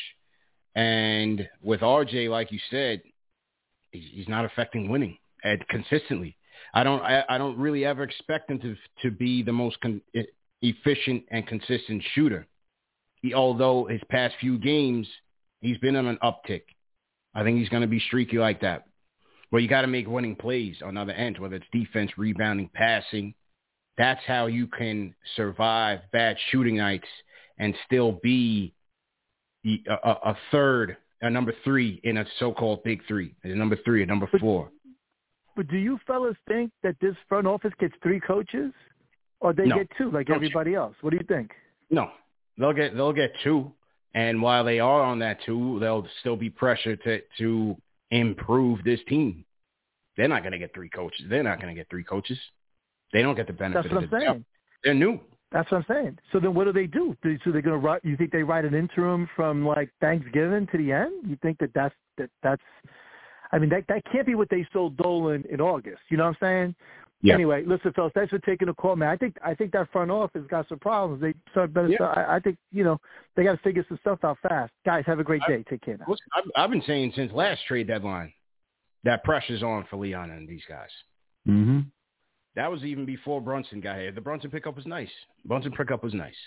and with R J, like you said, he's not affecting winning and consistently. I don't. I, I don't really ever expect him to to be the most con- efficient and consistent shooter. He, although his past few games, he's been on an uptick. I think he's going to be streaky like that. But you got to make winning plays on the other end, whether it's defense, rebounding, passing. That's how you can survive bad shooting nights and still be a, a, a third, a number three in a so-called big three, a number three, a number four. But do you fellas think that this front office gets three coaches, or they No. get two like Don't everybody else? What do you think? No, they'll get they'll get two, and while they are on that two, they'll still be pressured to to improve this team. They're not going to get three coaches. They're not going to get three coaches. They don't get the benefit. That's what of I'm the saying. They're new. That's what I'm saying. So then what do they do? do so they're going to write, you think they write an interim from like Thanksgiving to the end? You think that that's, that that's, I mean, that, that can't be what they sold Dolan in August. You know what I'm saying? Yeah. Anyway, listen, fellas, thanks for taking the call, man. I think, I think that front office got some problems. They start better. Yeah. Start, I, I think, you know, they got to figure some stuff out fast. Guys, have a great I, day. Take care now. Listen, I've, I've been saying since last trade deadline that pressure's on for Leon and these guys. Mm-hmm. That was even before Brunson got here. The Brunson pickup was nice. Brunson pickup was nice.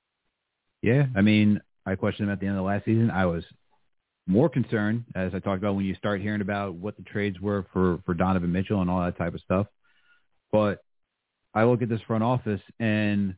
Yeah, I mean, I questioned him at the end of the last season. I was more concerned, as I talked about, when you start hearing about what the trades were for, for Donovan Mitchell and all that type of stuff. But I look at this front office, and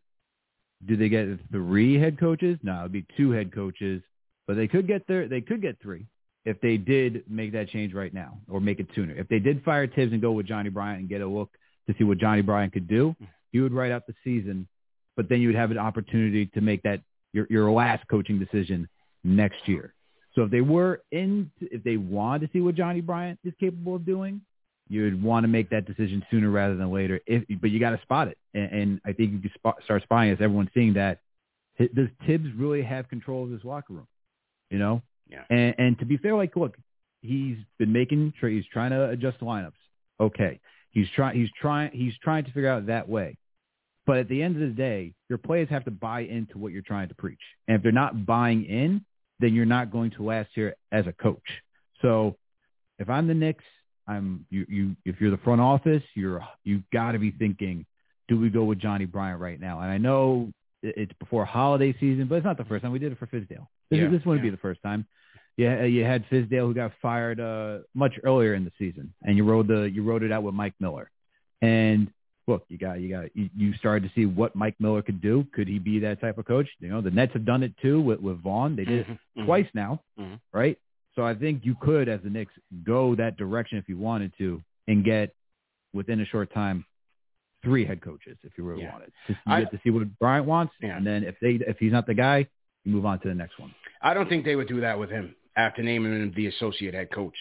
do they get three head coaches? No, it would be two head coaches. But they could get their, they could get three if they did make that change right now or make it sooner. If they did fire Tibbs and go with Johnny Bryant and get a look to see what Johnny Bryant could do, you would write out the season, but then you would have an opportunity to make that your your last coaching decision next year. So if they were in, if they wanted to see what Johnny Bryant is capable of doing, you would want to make that decision sooner rather than later. If but you got to spot it, and, and I think you can spot, start spotting as everyone's seeing that. Does Tibbs really have control of this locker room? You know, yeah. And, and to be fair, like, look, he's been making he's trying to adjust lineups. Okay. He's trying. He's trying. He's trying to figure out that way. But at the end of the day, your players have to buy into what you're trying to preach. And if they're not buying in, then you're not going to last here as a coach. So, if I'm the Knicks, I'm you. You if you're the front office, you're you got to be thinking, do we go with Johnny Bryant right now? And I know it's before holiday season, but it's not the first time we did it for Fizdale. This, yeah, this wouldn't yeah. be the first time. Yeah, you had Fizdale who got fired uh, much earlier in the season, and you rode the you rode it out with Mike Miller. And look, you got you got you, you started to see what Mike Miller could do. Could he be that type of coach? You know, the Nets have done it too with, with Vaughn. They did it mm-hmm, twice mm-hmm. now, mm-hmm. right? So I think you could, as the Knicks, go that direction if you wanted to, and get within a short time three head coaches if you really yeah. wanted. Just you I, get to see what Bryant wants, yeah. and then if they if he's not the guy, you move on to the next one. I don't think they would do that with him after naming him the associate head coach.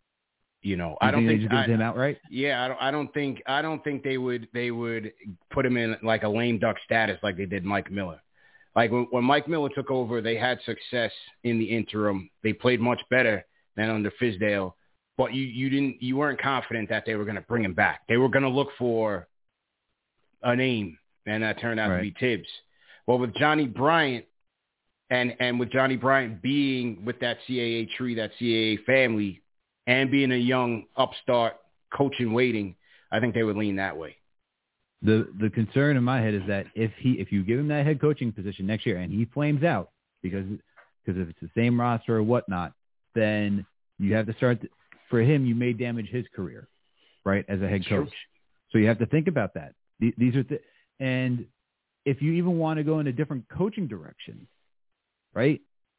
You know, You I don't think, think, they just I, give him outright. Yeah, I don't. I don't think. I don't think they would. They would put him in like a lame duck status like they did Mike Miller. Like when, when Mike Miller took over, they had success in the interim. They played much better than under Fizdale, but you you didn't. You weren't confident that they were going to bring him back. They were going to look for a name, and that turned out right. to be Tibbs. Well, with Johnny Bryant. And and with Johnny Bryant being with that C A A tree, that C A A family, and being a young upstart coach in waiting, I think they would lean that way. The the concern in my head is that if he if you give him that head coaching position next year and he flames out because because if it's the same roster or whatnot, then you have to start to, for him you may damage his career, right, as a head coach. Sure. So you have to think about that. These are th- and if you even want to go in a different coaching direction. Right?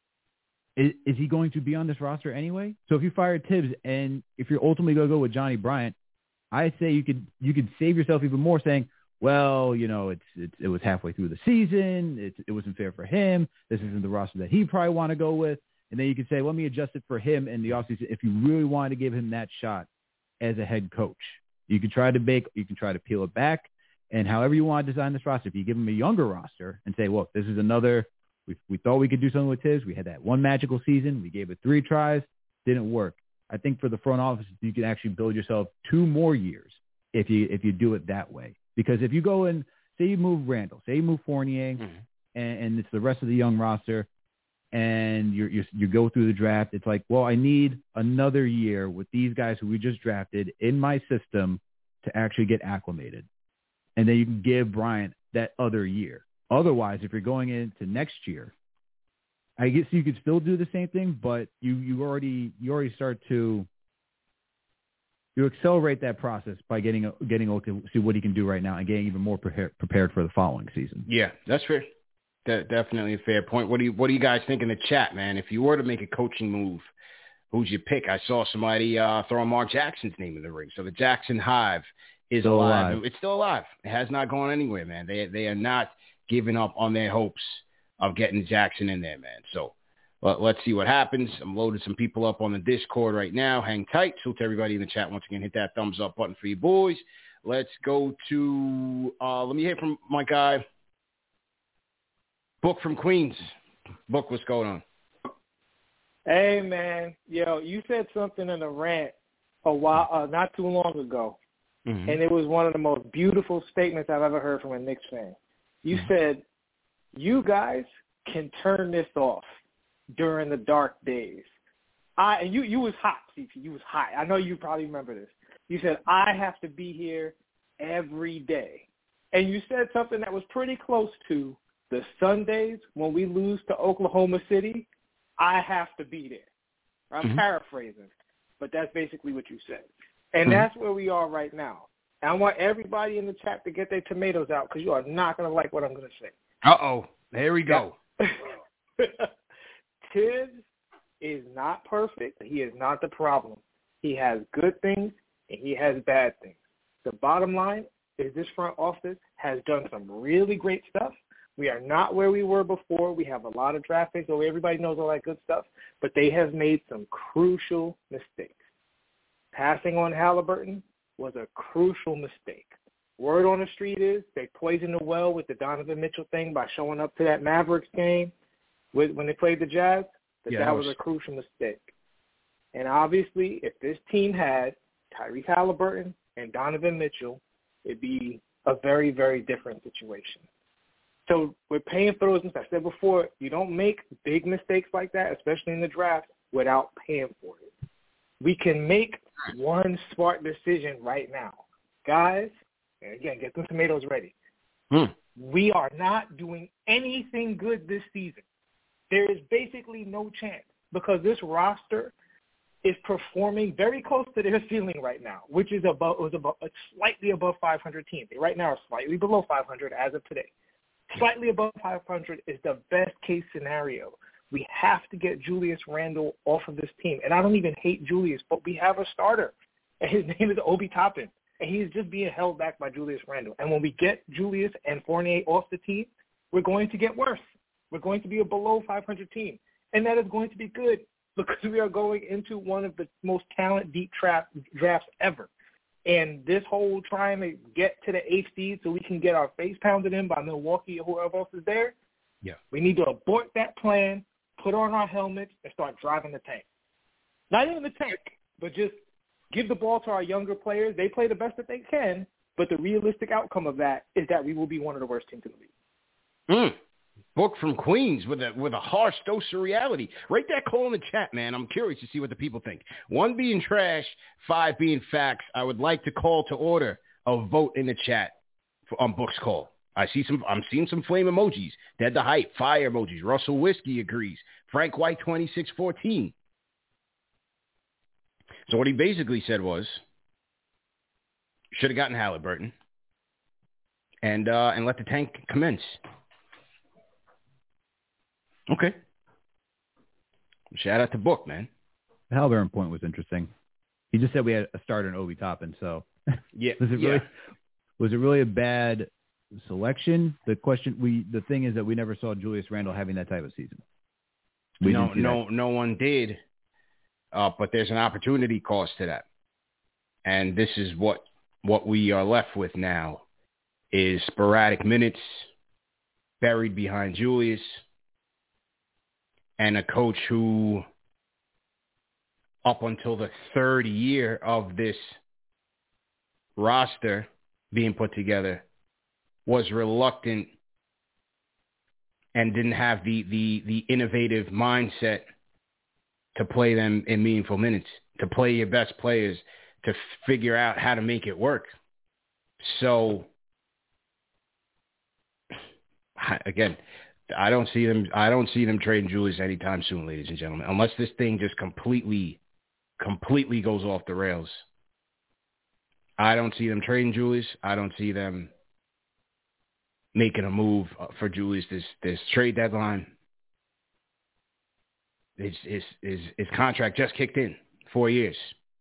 Is, is he going to be on this roster anyway? So if you fire Tibbs and if you're ultimately going to go with Johnny Bryant, I say you could you could save yourself even more saying, well, you know, it's, it's it was halfway through the season. It's, it wasn't fair for him. This isn't the roster that he probably want to go with. And then you could say, let me adjust it for him in the offseason if you really wanted to give him that shot as a head coach. You can try to bake, you can try to peel it back And however you want to design this roster, if you give them a younger roster and say, look, this is another, we, we thought we could do something with Tibbs. We had that one magical season. We gave it three tries. Didn't work. I think for the front office, you can actually build yourself two more years if you if you do it that way. Because if you go and say you move Randall, say you move Fournier, mm-hmm. and, and it's the rest of the young roster, and you you you go through the draft, it's like, well, I need another year with these guys who we just drafted in my system to actually get acclimated. And then you can give Bryant that other year. Otherwise, if you're going into next year, I guess you could still do the same thing, but you, you already you already start to you accelerate that process by getting getting a to see what he can do right now and getting even more prepared prepared for the following season. Yeah, that's fair. De- definitely a fair point. What do you what do you guys think in the chat, man? If you were to make a coaching move, who'd you pick? I saw somebody uh, throwing Mark Jackson's name in the ring. So the Jackson Hive is still alive. alive. It's still alive. It has not gone anywhere, man. They they are not giving up on their hopes of getting Jackson in there, man. So well, let's see what happens. I'm loading some people up on the Discord right now. Hang tight. So to everybody in the chat, once again, hit that thumbs up button for you boys. Let's go to, uh, let me hear from my guy, Book from Queens. Book, what's going on? Hey, man. Yo, you said something in a rant a while, uh, not too long ago, mm-hmm. and it was one of the most beautiful statements I've ever heard from a Knicks fan. You mm-hmm. said, you guys can turn this off during the dark days. I and you you was hot, C P. You was hot. I know you probably remember this. You said, I have to be here every day. And you said something that was pretty close to the Sundays when we lose to Oklahoma City, I have to be there. I'm mm-hmm. paraphrasing, but that's basically what you said. And mm-hmm. that's where we are right now. And I want everybody in the chat to get their tomatoes out because you are not going to like what I'm going to say. Uh-oh. There we go. Tibbs is not perfect. He is not the problem. He has good things and he has bad things. The bottom line is this front office has done some really great stuff. We are not where we were before. We have a lot of draft picks, so everybody knows all that good stuff. But they have made some crucial mistakes. Passing on Halliburton was a crucial mistake. Word on the street is they poisoned the well with the Donovan Mitchell thing by showing up to that Mavericks game with, when they played the Jazz, that yeah, that, that was, was a crucial mistake. And obviously, if this team had Tyrese Halliburton and Donovan Mitchell, it'd be a very, very different situation. So we're paying for those mistakes. I said before, you don't make big mistakes like that, especially in the draft, without paying for it. We can make one smart decision right now. Guys, and again, get the tomatoes ready. Mm. We are not doing anything good this season. There is basically no chance because this roster is performing very close to their ceiling right now, which is above, was above, slightly above five hundred teams. They right now are slightly below five hundred as of today. Slightly above five hundred is the best case scenario. We have to get Julius Randle off of this team. And I don't even hate Julius, but we have a starter, and his name is Obi Toppin. And he's just being held back by Julius Randle. And when we get Julius and Fournier off the team, we're going to get worse. We're going to be a below five hundred team. And that is going to be good because we are going into one of the most talent deep tra- drafts ever. And this whole trying to get to the eighth seed so we can get our face pounded in by Milwaukee or whoever else is there, yeah, we need to abort that plan, put on our helmets, and start driving the tank. Not even the tank, but just give the ball to our younger players. They play the best that they can, but the realistic outcome of that is that we will be one of the worst teams in the league. Mm. Book from Queens with a with a harsh dose of reality. Write that call in the chat, man. I'm curious to see what the people think. One being trash, five being facts. I would like to call to order a vote in the chat for, on Book's call. I see some. I'm seeing some flame emojis. Dead the hype. Fire emojis. Russell Whiskey agrees. Frank White twenty-six fourteen. So what he basically said was, should have gotten Halliburton, and uh, and let the tank commence. Okay. Shout out to Book, man. The Halliburton point was interesting. He just said we had a starter in Obi Toppin, so yeah, was it yeah. really was it really a bad selection? The question we the thing is that we never saw Julius Randle having that type of season. We no, no, that. no one did. Uh, but there's an opportunity cost to that, and this is what what we are left with now is sporadic minutes buried behind Julius, and a coach who, up until the third year of this roster being put together, was reluctant and didn't have the, the, the innovative mindset to play them in meaningful minutes, to play your best players, to figure out how to make it work. So, again, I don't see them. I don't see them trading Julius anytime soon, ladies and gentlemen, unless this thing just completely, completely goes off the rails. I don't see them trading Julius. I don't see them making a move for Julius this this trade deadline. His his his, his contract just kicked in, four years,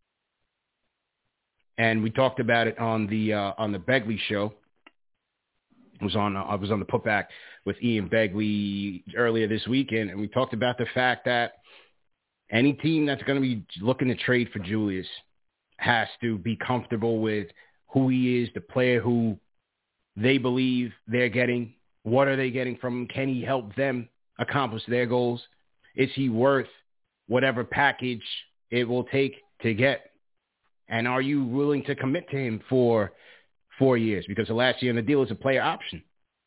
and we talked about it on the uh, on the Begley show. It was on uh, I was on the putback with Ian Begley earlier this weekend, and we talked about the fact that any team that's going to be looking to trade for Julius has to be comfortable with who he is, the player who they believe they're getting. What are they getting from him? Can he help them accomplish their goals? Is he worth whatever package it will take to get? And are you willing to commit to him for four years? Because the last year in the deal is a player option.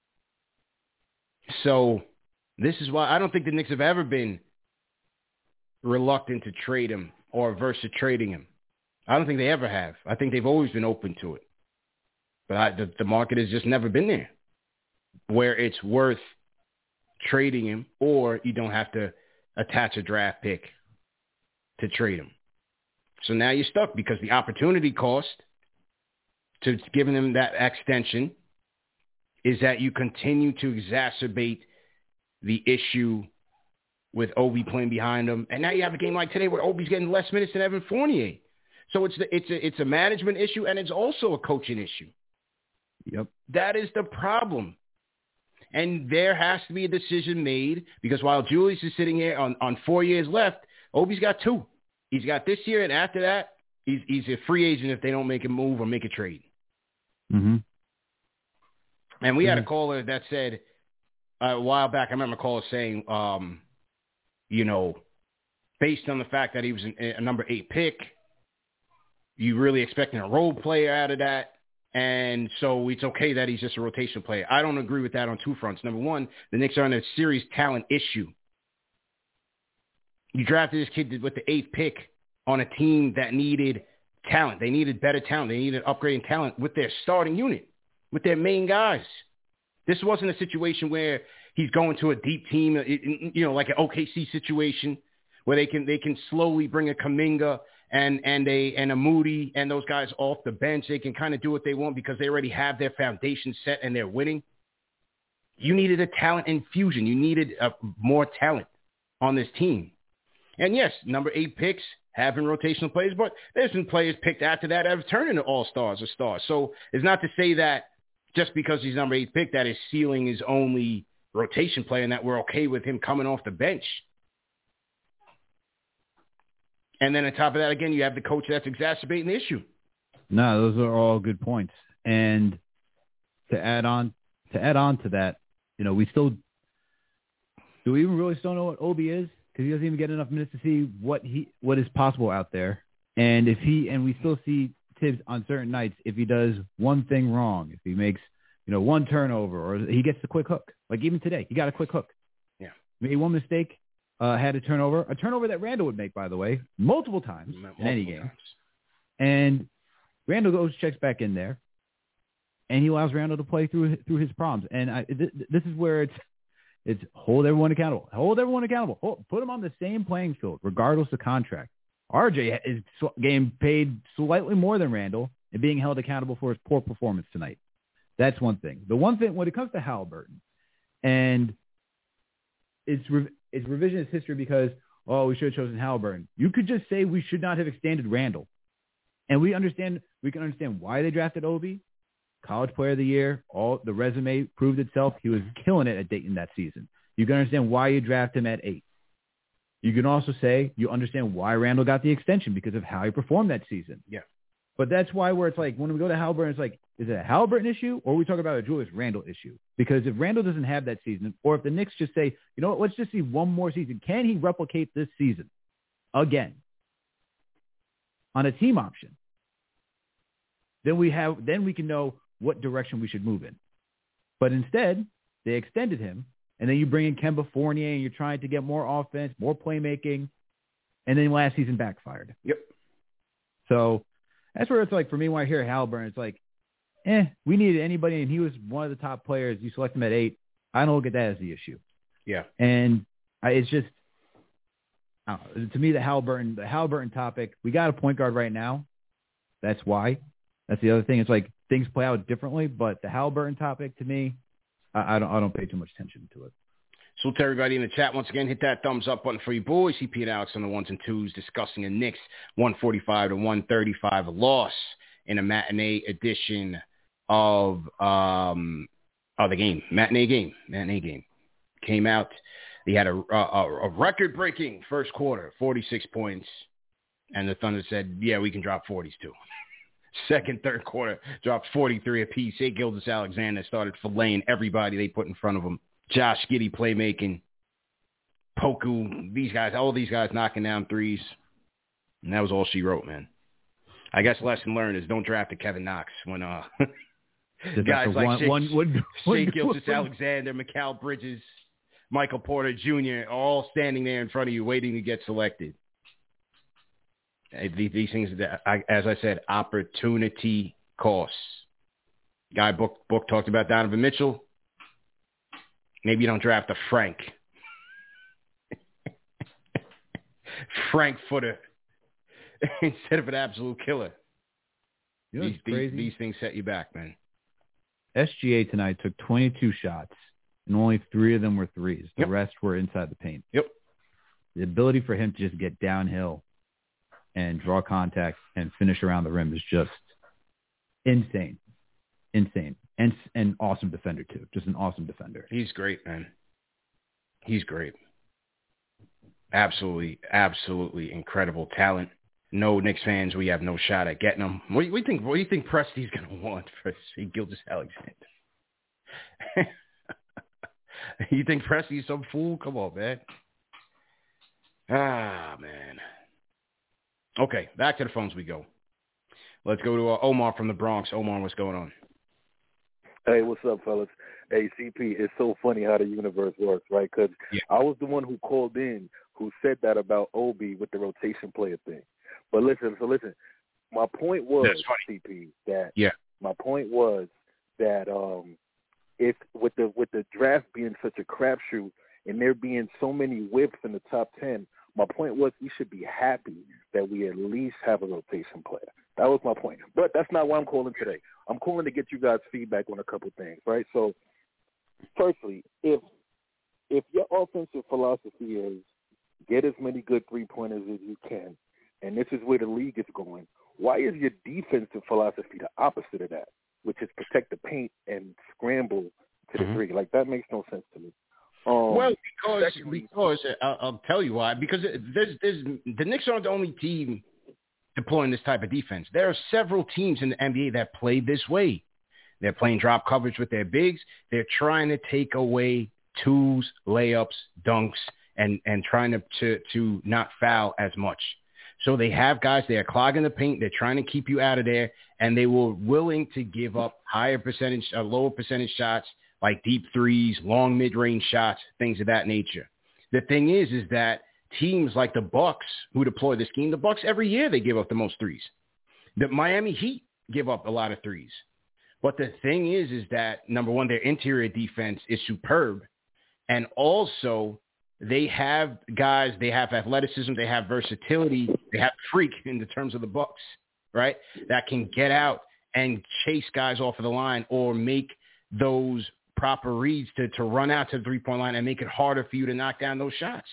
So this is why I don't think the Knicks have ever been reluctant to trade him or averse to trading him. I don't think they ever have. I think they've always been open to it. But I, the, the market has just never been there where it's worth trading him, or you don't have to attach a draft pick to trade him. So now you're stuck because the opportunity cost to giving him that extension is that you continue to exacerbate the issue with Obi playing behind him. And now you have a game like today where Obi's getting less minutes than Evan Fournier. So it's the, it's a, it's a management issue, and it's also a coaching issue. Yep. That is the problem. And there has to be a decision made, because while Julius is sitting here on, on four years left, Obi's got two. He's got this year, and after that, he's, he's a free agent if they don't make a move or make a trade. Mm-hmm. And we mm-hmm. had a caller that said uh, a while back, I remember a caller saying, um, you know, based on the fact that he was an, a number eight pick, you really expecting a role player out of that. And so it's okay that he's just a rotation player. I don't agree with that on two fronts. Number one, the Knicks are in a serious talent issue. You drafted this kid with the eighth pick on a team that needed talent. They needed better talent. They needed upgrading talent with their starting unit, with their main guys. This wasn't a situation where he's going to a deep team, you know, like an O K C situation where they can they can slowly bring a Kuminga and and a and a Moody and those guys off the bench. They can kind of do what they want because they already have their foundation set and they're winning. You needed a talent infusion. You needed a, more talent on this team. And yes, number eight picks have been rotational players, but there's been players picked after that that have turned into all-stars or stars. So it's not to say that just because he's number eight pick, that his ceiling is only rotation player and that we're okay with him coming off the bench. And then on top of that, again, you have the coach that's exacerbating the issue. No, those are all good points. And to add on, to add on to that, you know, we still do we even really still know what Obi is, because he doesn't even get enough minutes to see what he what is possible out there. And if he and we still see Tibbs on certain nights, if he does one thing wrong, if he makes you know one turnover or he gets the quick hook, like even today, he got a quick hook. Yeah, made one mistake. Uh, had a turnover, a turnover that Randall would make, by the way, multiple times multiple in any game. Times. And Randall goes, checks back in there, and he allows Randall to play through through his problems. And I, th- this is where it's it's hold everyone accountable, hold everyone accountable, hold, put them on the same playing field, regardless of contract. R J is getting paid slightly more than Randall and being held accountable for his poor performance tonight. That's one thing. The one thing when it comes to Haliburton, and it's re- it's revisionist history because, oh, we should have chosen Haliburton. You could just say we should not have extended Randall. And we understand, we can understand why they drafted Obi. College Player of the Year, all the resume proved itself. He was killing it at Dayton that season. You can understand why you draft him at eight. You can also say you understand why Randall got the extension because of how he performed that season. Yeah. But that's why where it's like when we go to Haliburton, it's like Is it a Halliburton issue, or are we talking about a Julius Randle issue? Because if Randle doesn't have that season, or if the Knicks just say, you know what, let's just see one more season. Can he replicate this season again on a team option? Then we have, then we can know what direction we should move in. But instead, they extended him, and then you bring in Kemba Fournier, and you're trying to get more offense, more playmaking, and then last season backfired. Yep. So that's where it's like, for me, when I hear Halliburton, it's like, eh, we needed anybody, and he was one of the top players. You select him at eight. I don't look at that as the issue. Yeah. And I, it's just, I don't know, to me, the Halliburton, the Halliburton topic, we got a point guard right now. That's why. That's the other thing. It's like things play out differently, but the Halliburton topic, to me, I, I don't I don't pay too much attention to it. So to everybody in the chat, once again, hit that thumbs up button for you boys. C P and Alex on the ones and twos discussing a Knicks one forty-five to one thirty-five loss in a matinee edition of um of the game. Matinee game. Matinee game. Came out. They had a, a, a record-breaking first quarter, forty-six points. And the Thunder said, yeah, we can drop forties too. Second, third quarter, dropped forty-three apiece. Shai Gilgeous-Alexander started filleting everybody they put in front of him. Josh Giddey playmaking. Poku, these guys, all these guys knocking down threes. And that was all she wrote, man. I guess lesson learned is don't draft a Kevin Knox when uh guys like one, Shai, one, one, Shai Gilgeous-Alexander, Mikal Bridges, Michael Porter Junior are all standing there in front of you waiting to get selected. These things, as I said, opportunity costs. Guy book book talked about Donovan Mitchell. Maybe you don't draft a Frank. Frank Footer instead of an absolute killer. You know these, crazy? These, these things set you back, man. S G A tonight took twenty-two shots, and only three of them were threes. The Yep. rest were inside the paint. Yep. The ability for him to just get downhill and draw contact and finish around the rim is just insane. Insane. And an awesome defender, too. Just an awesome defender. He's great, man. He's great. Absolutely, absolutely incredible talent. No Knicks fans, we have no shot at getting him. What do you, what do you think? What do you think Presti's going to want for Shai Gilgeous-Alexander? You think Presti's some fool? Come on, man. Ah, man. Okay, back to the phones we go. Let's go to uh, Omar from the Bronx. Omar, what's going on? Hey, what's up, fellas? Hey, C P, it's so funny how the universe works, right? Because yeah. I was the one who called in who said that about Obi with the rotation player thing. But listen, so listen, my point was, C P, that yeah. my point was that um, if with the with the draft being such a crapshoot and there being so many whips in the top ten, my point was we should be happy that we at least have a rotation player. That was my point. But that's not why I'm calling today. I'm calling to get you guys' feedback on a couple things, right? So, firstly, if if your offensive philosophy is get as many good three-pointers as you can, and this is where the league is going, why is your defensive philosophy the opposite of that, which is protect the paint and scramble to the mm-hmm. three? Like, that makes no sense to me. Um, well, because, secondly, because I'll, I'll tell you why. Because there's, there's, the Knicks aren't the only team deploying this type of defense. There are several teams in the N B A that play this way. They're playing drop coverage with their bigs. They're trying to take away twos, layups, dunks, and, and trying to, to, to not foul as much. So they have guys, they're clogging the paint. They're trying to keep you out of there, and they were willing to give up higher percentage, uh, lower percentage shots, like deep threes, long mid-range shots, things of that nature. The thing is, is that teams like the Bucks who deploy the scheme, the Bucks every year they give up the most threes. The Miami Heat give up a lot of threes. But the thing is, is that, number one, their interior defense is superb. And also they have guys, they have athleticism, they have versatility, they have freak in the terms of the Bucks, right, that can get out and chase guys off of the line or make those proper reads to, to run out to the three-point line and make it harder for you to knock down those shots.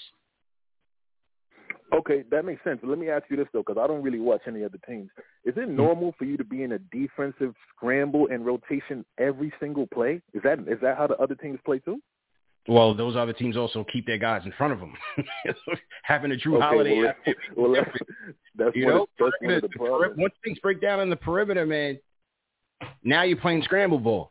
Okay, that makes sense. But let me ask you this, though, because I don't really watch any other teams. Is it normal for you to be in a defensive scramble and rotation every single play? Is that is that how the other teams play, too? Well, those other teams also keep their guys in front of them. Having a Drew okay, Holiday. Well, that's, well, that's, that's, you one, know, of, that's one of the problems. Once things break down in the perimeter, man, Now you're playing scramble ball.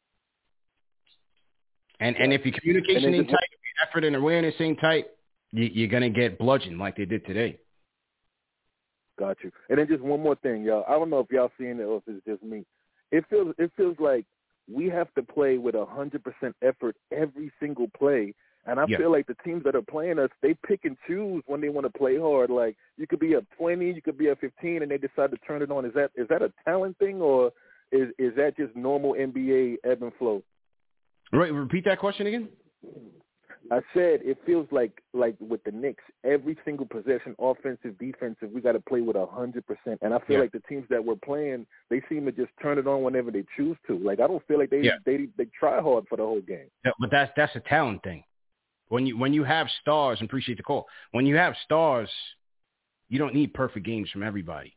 And and if your communication ain't tight, if your effort and awareness ain't tight, you, you're going to get bludgeoned like they did today. Got you. And then just one more thing, y'all. I don't know if y'all seeing it or if it's just me. It feels it feels like we have to play with one hundred percent effort every single play. And I yeah. feel like the teams that are playing us, they pick and choose when they want to play hard. Like, you could be up twenty, you could be up fifteen, and they decide to turn it on. Is that is that a talent thing, or is is that just normal N B A ebb and flow? Right. Repeat that question again. I said it feels like like with the Knicks, every single possession, offensive, defensive, we got to play with one hundred percent. And I feel yeah. like the teams that we're playing, they seem to just turn it on whenever they choose to. Like, I don't feel like they yeah. they they try hard for the whole game. Yeah, but that's that's a talent thing. When you when you have stars, and appreciate the call. When you have stars, you don't need perfect games from everybody.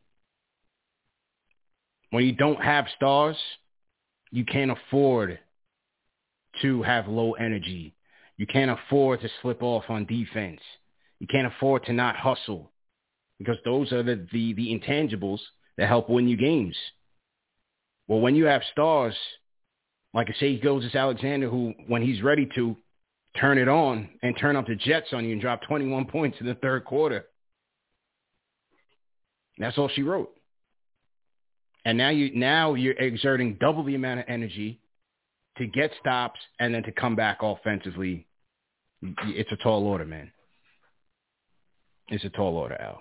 When you don't have stars, you can't afford to have low energy. You can't afford to slip off on defense. You can't afford to not hustle, because those are the, the, the intangibles that help win you games. Well, when you have stars, like I say, Gilgeous-Alexander, who, when he's ready to, turn it on and turn up the Jets on you and drop twenty-one points in the third quarter. That's all she wrote. And now you now you're exerting double the amount of energy to get stops and then to come back offensively. It's a tall order, man. It's a tall order, Al.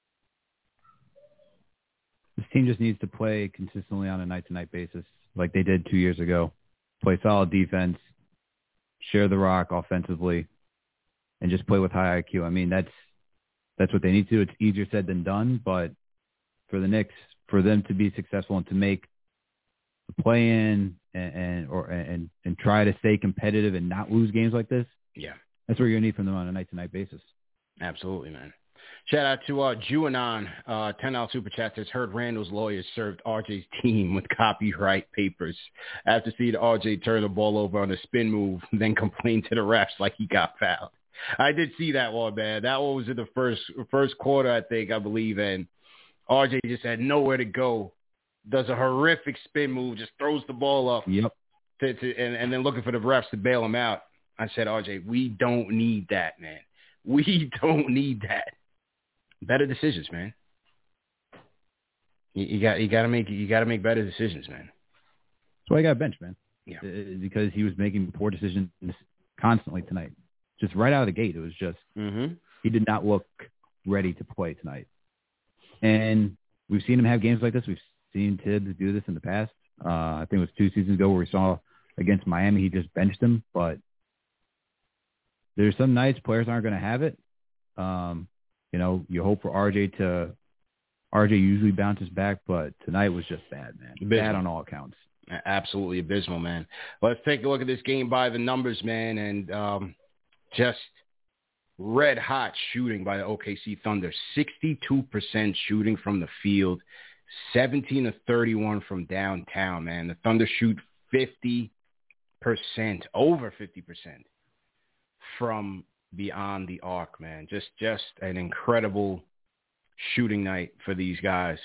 This team just needs to play consistently on a night-to-night basis like they did two years ago. Play solid defense, share the rock offensively, and just play with high I Q. I mean, that's that's what they need to do. It's easier said than done, but for the Knicks, for them to be successful and to make the play-in and and, or, and and try to stay competitive and not lose games like this, yeah, that's what you're going to need from them on a night-to-night basis. Absolutely, man. Shout out to uh, Juanon, uh, ten dollars Super Chat says, heard Randall's lawyers served R J's team with copyright papers after seeing R J turn the ball over on a spin move, then complain to the refs like he got fouled. I did see that one, man. That one was in the first first quarter, I think, I believe, and R J just had nowhere to go. Does a horrific spin move, just throws the ball up, yep, to, to, and, and then looking for the refs to bail him out. I said, R J, we don't need that, man. We don't need that. Better decisions, man. You, you got you got to make you got to make better decisions, man. That's why I got benched, man. Yeah, because he was making poor decisions constantly tonight. Just right out of the gate, it was just mm-hmm. he did not look ready to play tonight. And we've seen him have games like this. We've seen Tibbs do this in the past. Uh, I think it was two seasons ago where we saw against Miami, he just benched him. But there's some nights players aren't going to have it. Um, you know, you hope for R J to – R J usually bounces back, but tonight was just bad, man. Abysmal. Bad on all accounts. Absolutely abysmal, man. Let's take a look at this game by the numbers, man, and um, just red-hot shooting by the O K C Thunder. sixty-two percent shooting from the field, seventeen of thirty-one from downtown, man. The Thunder shoot fifty percent, over fifty percent from beyond the arc, man. Just just an incredible shooting night for these guys.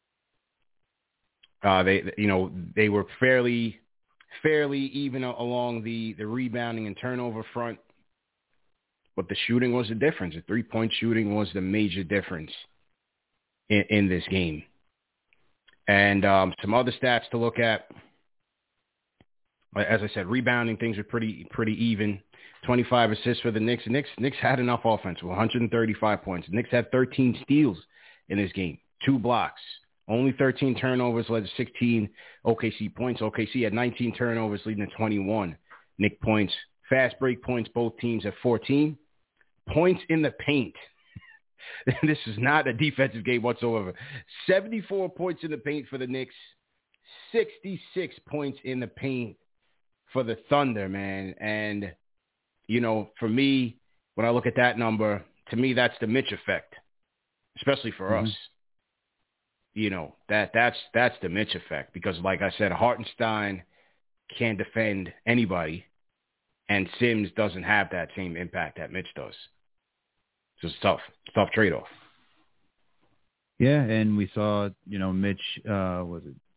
Uh, they, you know, they were fairly, fairly even along the, the rebounding and turnover front, but the shooting was the difference. The three-point shooting was the major difference in, in this game. And um, some other stats to look at. As I said, rebounding, things were pretty, pretty even. twenty-five assists for the Knicks. The Knicks, Knicks had enough offense, one hundred thirty-five points. The Knicks had thirteen steals in this game, two blocks. Only thirteen turnovers led to sixteen O K C points. O K C had nineteen turnovers leading to twenty-one Knick points. Fast break points, both teams at fourteen. Points in the paint. This is not a defensive game whatsoever. seventy-four points in the paint for the Knicks. sixty-six points in the paint for the Thunder, man. And, you know, for me, when I look at that number, to me, that's the Mitch effect, especially for mm-hmm. us. You know, that that's that's the Mitch effect because, like I said, Hartenstein can't defend anybody, and Sims doesn't have that same impact that Mitch does. So it's tough. It's a tough trade-off. Yeah, and we saw, you know, Mitch, uh, was it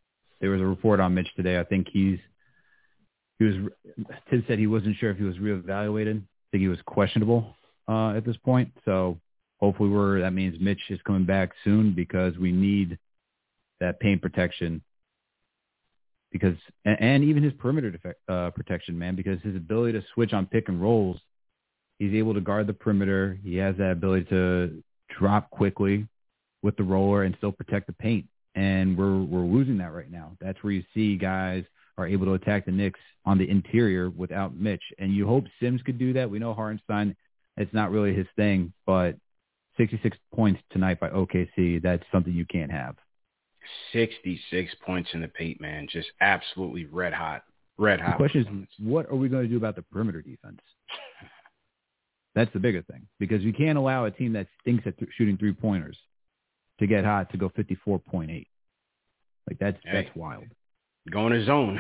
there was a report on Mitch today. I think he's he was. Tibbs said he wasn't sure if he was reevaluated. I think he was questionable uh, at this point. So hopefully, we're that means Mitch is coming back soon because we need that paint protection. Because and, and even his perimeter defect, uh, protection, man, because his ability to switch on pick and rolls, he's able to guard the perimeter. He has that ability to drop quickly with the roller and still protect the paint. And we're we're losing that right now. That's where you see guys are able to attack the Knicks on the interior without Mitch. And you hope Sims could do that. We know Hartenstein, it's not really his thing, but sixty-six points tonight by O K C, that's something you can't have. sixty-six points in the paint, man. Just absolutely red hot. Red hot. The question is, what are we going to do about the perimeter defense? That's the bigger thing, because we can't allow a team that stinks at th- shooting three-pointers to get hot to go fifty-four point eight. Like, that's hey, that's wild. Go in the zone.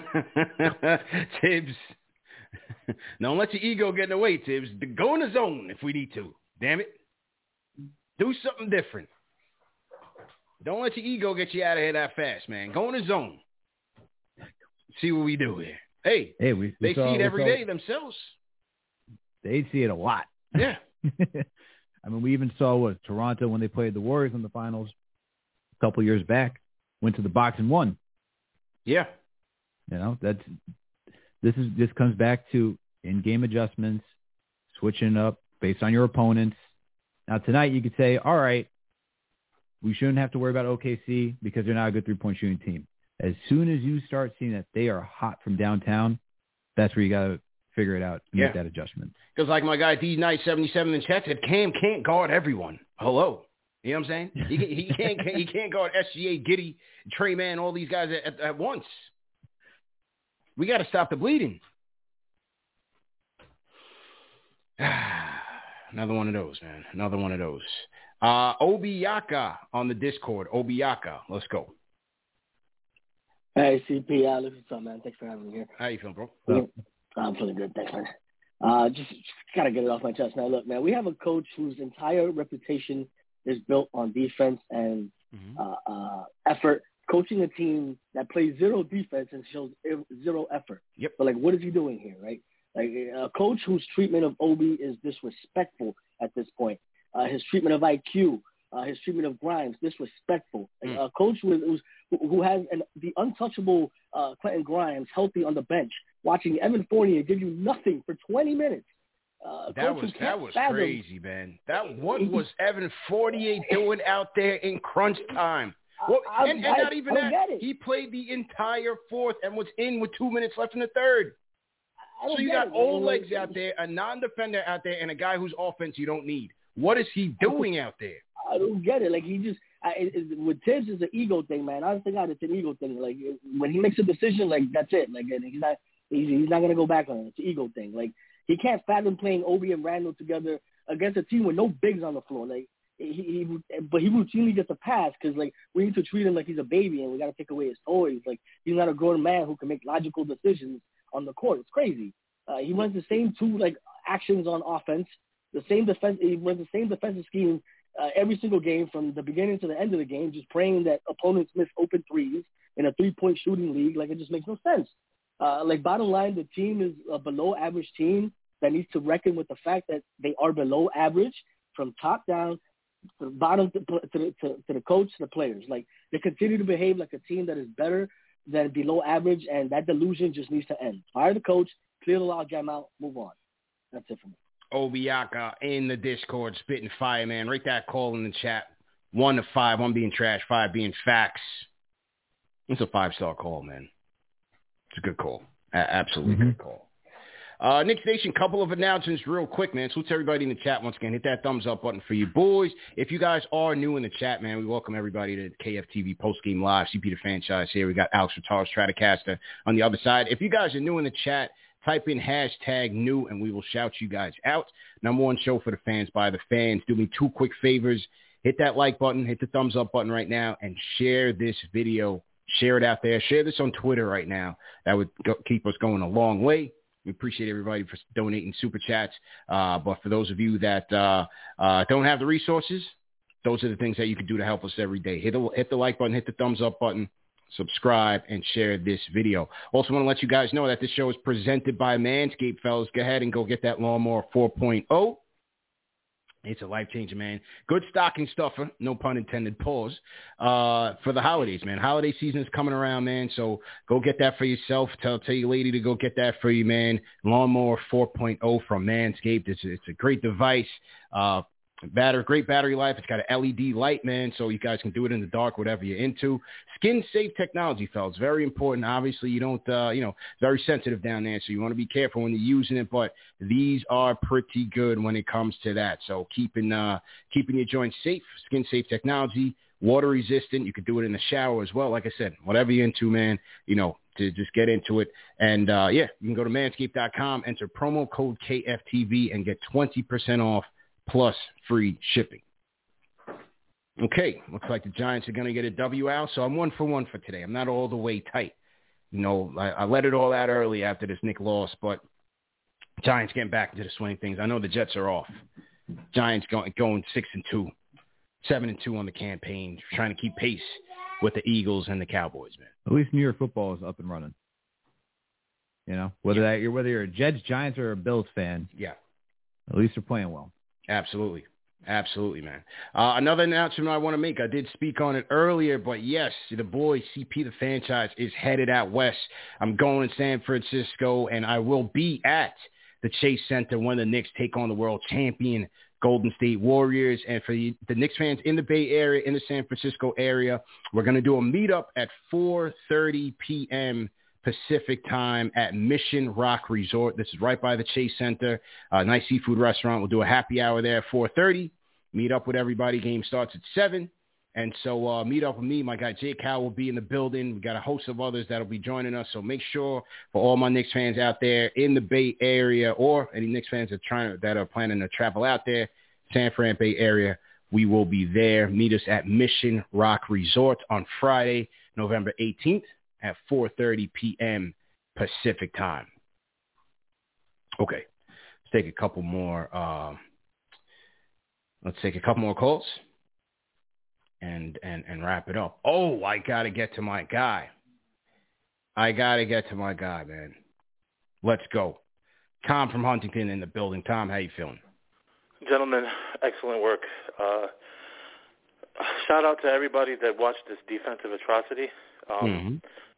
Tibbs. Don't let your ego get in the way, Tibbs. Go in the zone if we need to. Damn it. Do something different. Don't let your ego get you out of here that fast, man. Go in the zone. See what we do here. Hey, hey we, we they saw, see it every saw, day themselves. They see it a lot. Yeah. I mean, we even saw what Toronto when they played the Warriors in the finals a couple years back, went to the box and won. Yeah. You know, that's this is this comes back to in-game adjustments, switching up based on your opponents. Now tonight you could say, all right, we shouldn't have to worry about O K C because they're not a good three-point shooting team. As soon as you start seeing that they are hot from downtown, that's where you got to figure it out and yeah. make that adjustment. Because like my guy D Knight seventy-seven in chat said, Cam can't guard everyone. Hello. You know what I'm saying? He, he can't he can't guard S G A, Giddey, Trey Mann, all these guys at, at, at once. We got to stop the bleeding. Another one of those, man. Another one of those. Uh, Obiaka on the Discord. Obiaka, let's go. Hey, C P, uh, what's up, man? Thanks for having me here. How you feeling, bro? Yeah, I'm feeling good. Thanks, man. Uh, just, just got to get it off my chest now. Look, man, we have a coach whose entire reputation is built on defense and mm-hmm. uh, uh, effort, coaching a team that plays zero defense and shows zero effort. Yep. But, like, what is he doing here, right? Like, a coach whose treatment of Obi is disrespectful at this point. Uh, his treatment of I Q, uh, his treatment of Grimes, disrespectful. Mm. A coach who, is, who has an, the untouchable uh, Quentin Grimes healthy on the bench, watching Evan Fournier give you nothing for twenty minutes. Uh, that was that was fathom. crazy, man. That what was Evan Fournier doing out there in crunch time? Well, I, and, and I, not even that. He played the entire fourth and was in with two minutes left in the third. So you got it, old man. legs out there, a non-defender out there, and a guy whose offense you don't need. What is he doing out there? I don't get it. Like, he just I, it, with Tibbs, it's an ego thing, man. I think it's an ego thing. Like, when he makes a decision, like, that's it. Like, he's not he's, he's not gonna go back on it. It's an ego thing. Like, he can't fathom playing Obi and Randall together against a team with no bigs on the floor. Like, he, he but he routinely gets a pass because, like, we need to treat him like he's a baby and we got to take away his toys. Like, he's not a grown man who can make logical decisions on the court. It's crazy. Uh, he runs the same two like actions on offense, the same defense. He runs the same defensive scheme uh, every single game from the beginning to the end of the game, just praying that opponents miss open threes in a three-point shooting league. Like, it just makes no sense. Uh, like, bottom line, the team is a below-average team that needs to reckon with the fact that they are below average from top down to the bottom to, to, the, to, to the coach to the players. Like, they continue to behave like a team that is better than below average, and that delusion just needs to end. Fire the coach, clear the logjam out, move on. That's it for me. Obiaka in the Discord, spitting fire, man. Rate that call in the chat. One to five, one being trash, five being facts. It's a five-star call, man. It's a good call. A- absolutely mm-hmm. good call. Uh, Knicks Nation, couple of announcements real quick, man. Salute to everybody in the chat once again. Hit that thumbs up button for you boys. If you guys are new in the chat, man, we welcome everybody to K F T V Postgame Live. C P the Franchise here. We got Alex Rattars, Stratocaster on the other side. If you guys are new in the chat, type in hashtag new and we will shout you guys out. Number one show for the fans by the fans. Do me two quick favors. Hit that like button, hit the thumbs up button right now, and share this video. Share it out there. Share this on Twitter right now. That would go, keep us going a long way. We appreciate everybody for donating super chats. Uh, but for those of you that uh, uh, don't have the resources, those are the things that you can do to help us every day. Hit, a, hit the like button, hit the thumbs up button. subscribe, and share this video. Also want to let you guys know that this show is presented by Manscaped, fellas. Go ahead and go get that Lawnmower four point oh. It's a life-changer, man. Good stocking stuffer, no pun intended, pause, uh, for the holidays, man. Holiday season is coming around, man, so go get that for yourself. Tell, tell your lady to go get that for you, man. Lawnmower four point oh from Manscaped. It's, it's a great device. Uh, Battery, great battery life. It's got an L E D light, man, so you guys can do it in the dark, whatever you're into. Skin-safe technology, fellas. Very important. Obviously, you don't, uh, you know, very sensitive down there, so you want to be careful when you're using it, but these are pretty good when it comes to that. So keeping, uh, keeping your joints safe, skin-safe technology, water-resistant. You can do it in the shower as well. Like I said, whatever you're into, man, you know, to just get into it. And, uh, yeah, you can go to manscaped dot com, enter promo code K F T V, and get twenty percent off plus free shipping. Okay, looks like the Giants are going to get a W out, so I'm one for one for today. I'm not all the way tight. You know, I, I let it all out early after this Nick loss, but Giants getting back into the swing of things. I know the Jets are off. Giants going going six and two, seven and two on the campaign, trying to keep pace with the Eagles and the Cowboys, man. At least New York football is up and running. You know, whether that you're whether you're a Jets, Giants, or a Bills fan, yeah, at least they're playing well. Absolutely. Absolutely, man. Uh, another announcement I want to make. I did speak on it earlier, but yes, the boy C P the franchise is headed out west. I'm going to San Francisco, and I will be at the Chase Center when the Knicks take on the world champion Golden State Warriors. And for the, the Knicks fans in the Bay Area, in the San Francisco area, we're going to do a meetup at four thirty p.m. Pacific time at Mission Rock Resort. This is right by the Chase Center. Uh, nice seafood restaurant. We'll do a happy hour there at four thirty. Meet up with everybody. Game starts at seven. And so uh, meet up with me. My guy Jake Howe will be in the building. We got a host of others that will be joining us. So make sure for all my Knicks fans out there in the Bay Area, or any Knicks fans that are trying to, that are planning to travel out there, San Fran Bay Area, we will be there. Meet us at Mission Rock Resort on Friday, November eighteenth. At four thirty p.m. Pacific time. Okay, let's take a couple more. Uh, let's take a couple more calls, and and and wrap it up. Oh, I gotta get to my guy. I gotta get to my guy, man. Let's go. Tom from Huntington in the building. Tom, how you feeling? Gentlemen, excellent work. Uh, shout out to everybody that watched this defensive atrocity. Um, mm-hmm.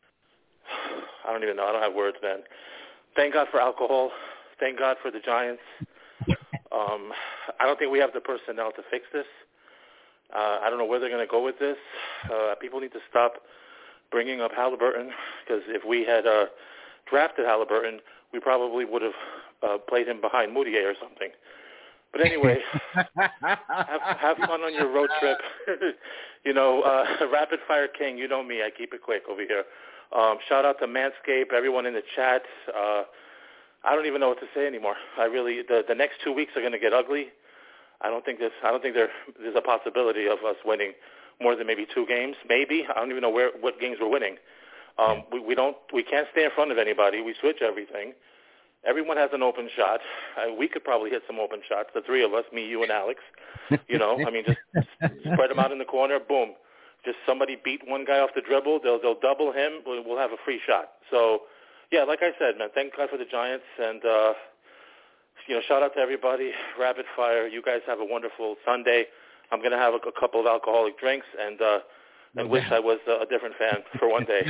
I don't even know. I don't have words, man. Thank God for alcohol. Thank God for the Giants. Um, I don't think we have the personnel to fix this. Uh, I don't know where they're going to go with this. Uh, people need to stop bringing up Halliburton, because if we had uh, drafted Halliburton, we probably would have uh, played him behind Moutier or something. But anyway, have, have fun on your road trip. You know, uh, Rapid Fire King, you know me. I keep it quick over here. Um, shout out to Manscaped, everyone in the chat. Uh, I don't even know what to say anymore. I really, the, the next two weeks are going to get ugly. I don't think this. I don't think there, there's a possibility of us winning more than maybe two games. Maybe I don't even know where what games we're winning. Um, we, we don't. We can't stay in front of anybody. We switch everything. Everyone has an open shot. Uh, we could probably hit some open shots. The three of us, me, you, and Alex. You know, I mean, just, just spread them out in the corner. Boom. Just somebody beat one guy off the dribble, they'll they'll double him, we'll have a free shot. So, yeah, like I said, man, thank God for the Giants, and, uh, you know, shout out to everybody, Rapid Fire. You guys have a wonderful Sunday. I'm going to have a, a couple of alcoholic drinks, and uh, and wish I was uh, a different fan for one day.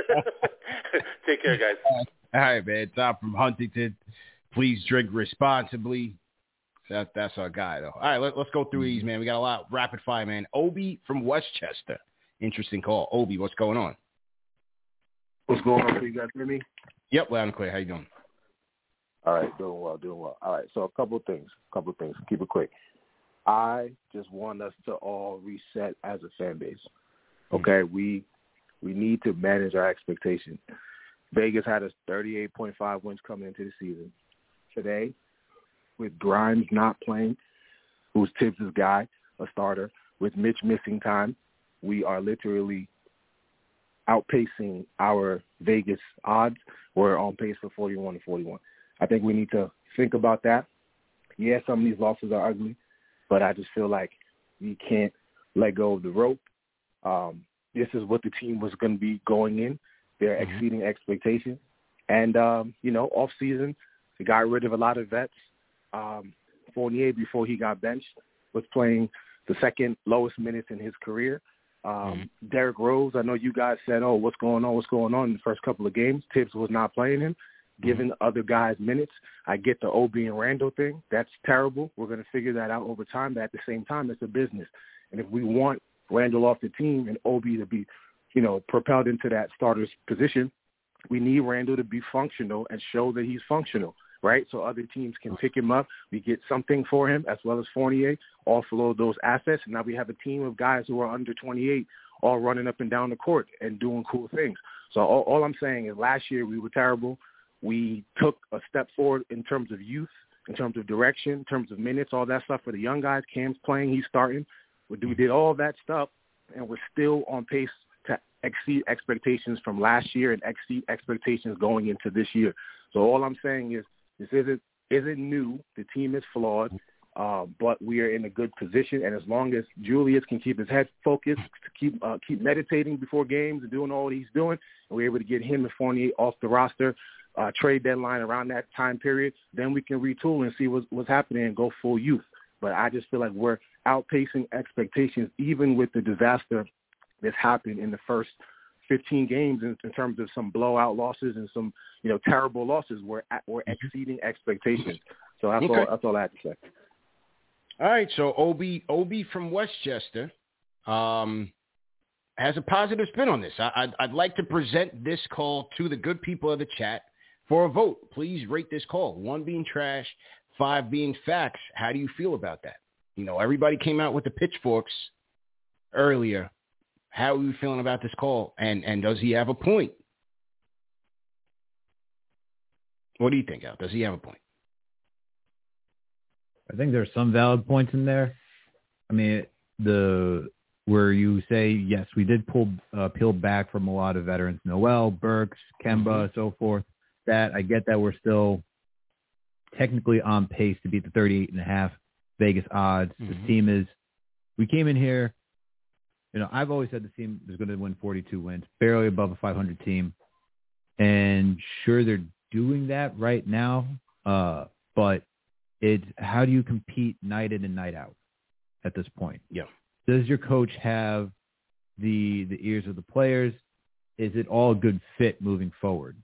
Take care, guys. All right, man. Tom from Huntington. Please drink responsibly. That, that's our guy, though. All right, let, let's go through these, man. We got a lot. Rapid fire, man. Obi from Westchester. Interesting call. Obi, what's going on? What's going on? Can you guys hear me? Yep, loud and clear. How you doing? All right, doing well, doing well. All right, so a couple of things, a couple of things. Keep it quick. I just want us to all reset as a fan base. Okay, mm-hmm. we we need to manage our expectations. Vegas had us thirty-eight point five wins coming into the season. Today, with Grimes not playing, who's Tibbs' guy, a starter, with Mitch missing time, we are literally outpacing our Vegas odds. We're on pace for forty-one to forty-one. I think we need to think about that. Yeah, some of these losses are ugly, but I just feel like we can't let go of the rope. Um, this is what the team was going to be going in. They're mm-hmm. exceeding expectations. And, um, you know, off season, they got rid of a lot of vets. Um, Fournier, before he got benched, was playing the second lowest minutes in his career. Um, mm-hmm. Derrick Rose, I know you guys said, oh, what's going on, what's going on in the first couple of games. Tibbs was not playing him, giving mm-hmm. other guys minutes. I get the Obi and Randall thing. That's terrible. We're going to figure that out over time. But at the same time, it's a business. And if we want Randall off the team and Obi to be, you know, propelled into that starter's position, we need Randall to be functional and show that he's functional, right? So other teams can pick him up. We get something for him as well as Fournier, offload those assets. And now we have a team of guys who are under twenty-eight all running up and down the court and doing cool things. So all, all I'm saying is last year we were terrible. We took a step forward in terms of youth, in terms of direction, in terms of minutes, all that stuff for the young guys. Cam's playing, he's starting. We did all that stuff, and we're still on pace to exceed expectations from last year and exceed expectations going into this year. So all I'm saying is this isn't isn't new. The team is flawed, uh, but we are in a good position. And as long as Julius can keep his head focused, keep uh, keep meditating before games and doing all he's doing, and we're able to get him and Fournier off the roster, uh, trade deadline around that time period, then we can retool and see what's, what's happening and go full youth. But I just feel like we're outpacing expectations, even with the disaster that's happened in the first fifteen games in, in terms of some blowout losses and some, you know, terrible losses. We're at, we're exceeding expectations. So that's okay. all. That's all I have to say. All right. So Obi Obi from Westchester um, has a positive spin on this. I, I'd, I'd like to present this call to the good people of the chat for a vote. Please rate this call. One being trash, five being facts. How do you feel about that? You know, everybody came out with the pitchforks earlier. How are you feeling about this call? And and does he have a point? What do you think, Al? Does he have a point? I think there's some valid points in there. I mean, the where you say, yes, we did pull uh, peel back from a lot of veterans, Noel, Burks, Kemba, mm-hmm. so forth. That I get that we're still technically on pace to beat the thirty-eight and a half Vegas odds. Mm-hmm. This team is, we came in here, you know, I've always said the team is going to win forty-two wins, barely above a five hundred team. And sure, they're doing that right now, uh, but it's how do you compete night in and night out at this point? Yeah. Does your coach have the the ears of the players? Is it all a good fit moving forward?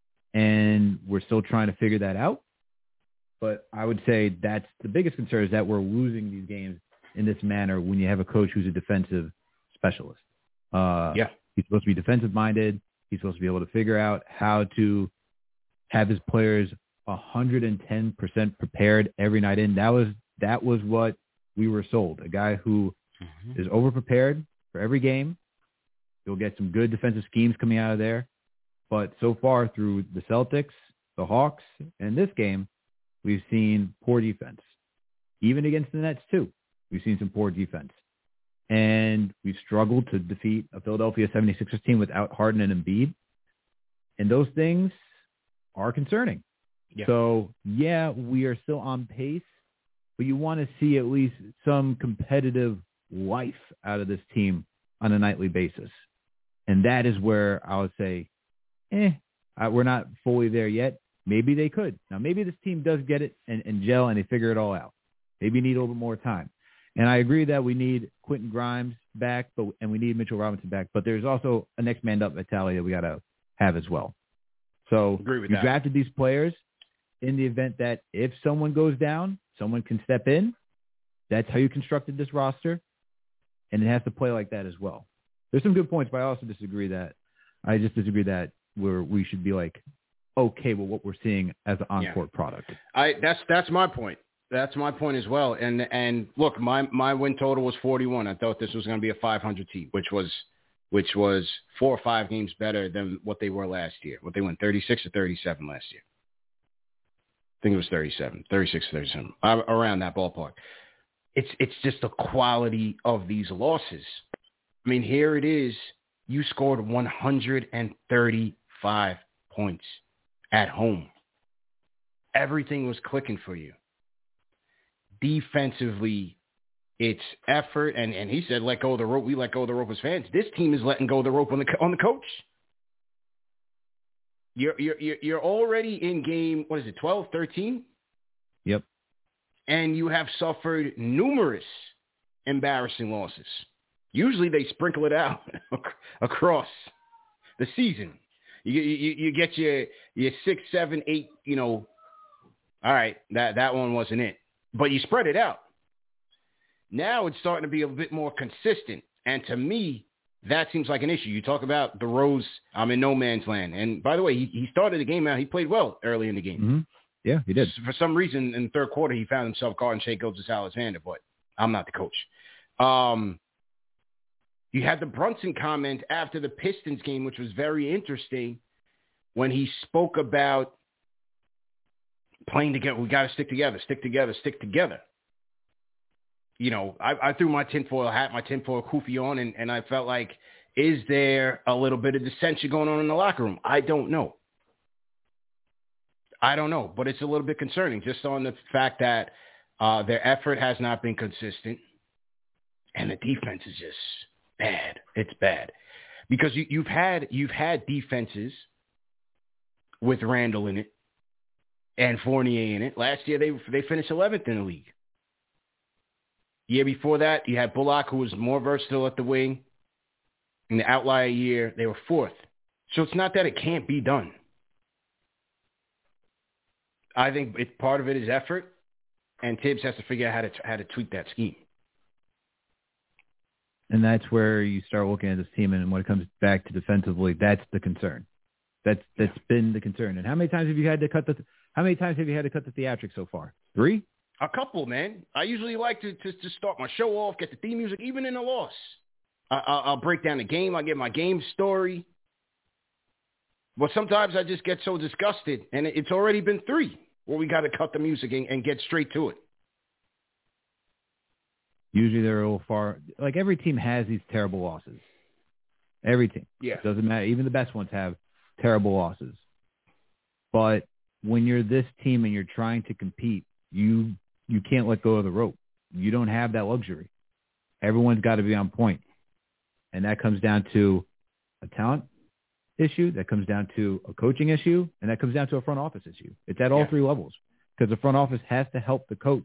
And we're still trying to figure that out. But I would say that's the biggest concern is that we're losing these games in this manner when you have a coach who's a defensive specialist. Uh, yeah. He's supposed to be defensive-minded. He's supposed to be able to figure out how to have his players one hundred ten percent prepared every night in. That was that was what we were sold. A guy who mm-hmm. is over-prepared for every game. You'll get some good defensive schemes coming out of there. But so far through the Celtics, the Hawks, and this game, we've seen poor defense. Even against the Nets, too, we've seen some poor defense. And we've struggled to defeat a Philadelphia seventy-sixers team without Harden and Embiid. And those things are concerning. Yeah. So, yeah, we are still on pace, but you want to see at least some competitive life out of this team on a nightly basis. And that is where I would say, eh, we're not fully there yet. Maybe they could. Now, maybe this team does get it and, and gel and they figure it all out. Maybe you need a little bit more time. And I agree that we need Quentin Grimes back, but and we need Mitchell Robinson back. But there's also a next man up mentality that we got to have as well. So agree with you that. drafted these players in the event that if someone goes down, someone can step in. That's how you constructed this roster, and it has to play like that as well. There's some good points, but I also disagree that I just disagree that we're we should be like okay with what we're seeing as an on-court yeah. product. I that's that's my point. That's my point as well. And and look, my my win total was forty-one. I thought this was going to be a five hundred team, which was which was four or five games better than what they were last year. What they went thirty-six or thirty-seven last year. I think it was thirty-seven, thirty-six, thirty-seven, around that ballpark. It's it's just the quality of these losses. I mean, here it is. You scored one hundred thirty-five points at home. Everything was clicking for you. Defensively, It's effort, and, and he said, let go of the rope. We let go of the rope as fans. This team is letting go of the rope on the on the coach. You're you're you're already in game, what is it, twelve, thirteen? Yep. And you have suffered numerous embarrassing losses. Usually they sprinkle it out across the season. You, you you get your your six, seven, eight, you know, all right, that, that one wasn't it. But you spread it out. Now it's starting to be a bit more consistent. And to me, that seems like an issue. You talk about the Rose, I'm in no man's land. And by the way, he, he started the game out. He played well early in the game. Mm-hmm. Yeah, he did. For some reason, in the third quarter, he found himself guarding Shai Gilgeous-Alexander, but I'm not the coach. Um, you had the Brunson comment after the Pistons game, which was very interesting, when he spoke about playing together. We got to stick together, stick together, stick together. You know, I, I threw my tinfoil hat, my tinfoil kufi on, and, and I felt like, is there a little bit of dissension going on in the locker room? I don't know. I don't know, but it's a little bit concerning just on the fact that uh, their effort has not been consistent, and the defense is just bad. It's bad because you, you've had you've had defenses with Randall in it and Fournier in it. Last year they they finished eleventh in the league. Year before that, you had Bullock, who was more versatile at the wing. In the outlier year, they were fourth. So it's not that it can't be done. I think it, part of it is effort, and Tibbs has to figure out how to how to tweak that scheme. And that's where you start looking at this team, and when it comes back to defensively, that's the concern. That's that's yeah. been the concern. And how many times have you had to cut the how many times have you had to cut the theatrics so far? Three? A couple, man. I usually like to, to, to start my show off, get the theme music, even in a loss. I, I, I'll break down the game. I'll get my game story. But sometimes I just get so disgusted, and it, it's already been three where we got to cut the music and, and get straight to it. Usually they're a little far. Like every team has these terrible losses. Every team. Yeah. It doesn't matter. Even the best ones have terrible losses. But when you're this team and you're trying to compete, you you can't let go of the rope. You don't have that luxury. Everyone's got to be on point. And that comes down to a talent issue, that comes down to a coaching issue, and that comes down to a front office issue. It's at all yeah. three levels because the front office has to help the coach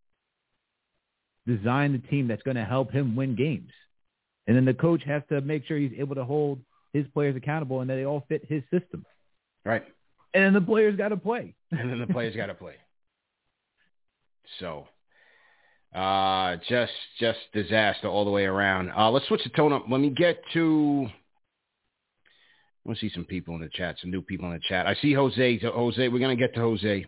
design the team that's going to help him win games. And then the coach has to make sure he's able to hold his players accountable and that they all fit his system. Right. And then the players got to play. And then the players got to play. So, uh, just just disaster all the way around. Uh, let's switch the tone up. Let me get to. I want to see some people in the chat, some new people in the chat. I see Jose. Jose, we're gonna get to Jose.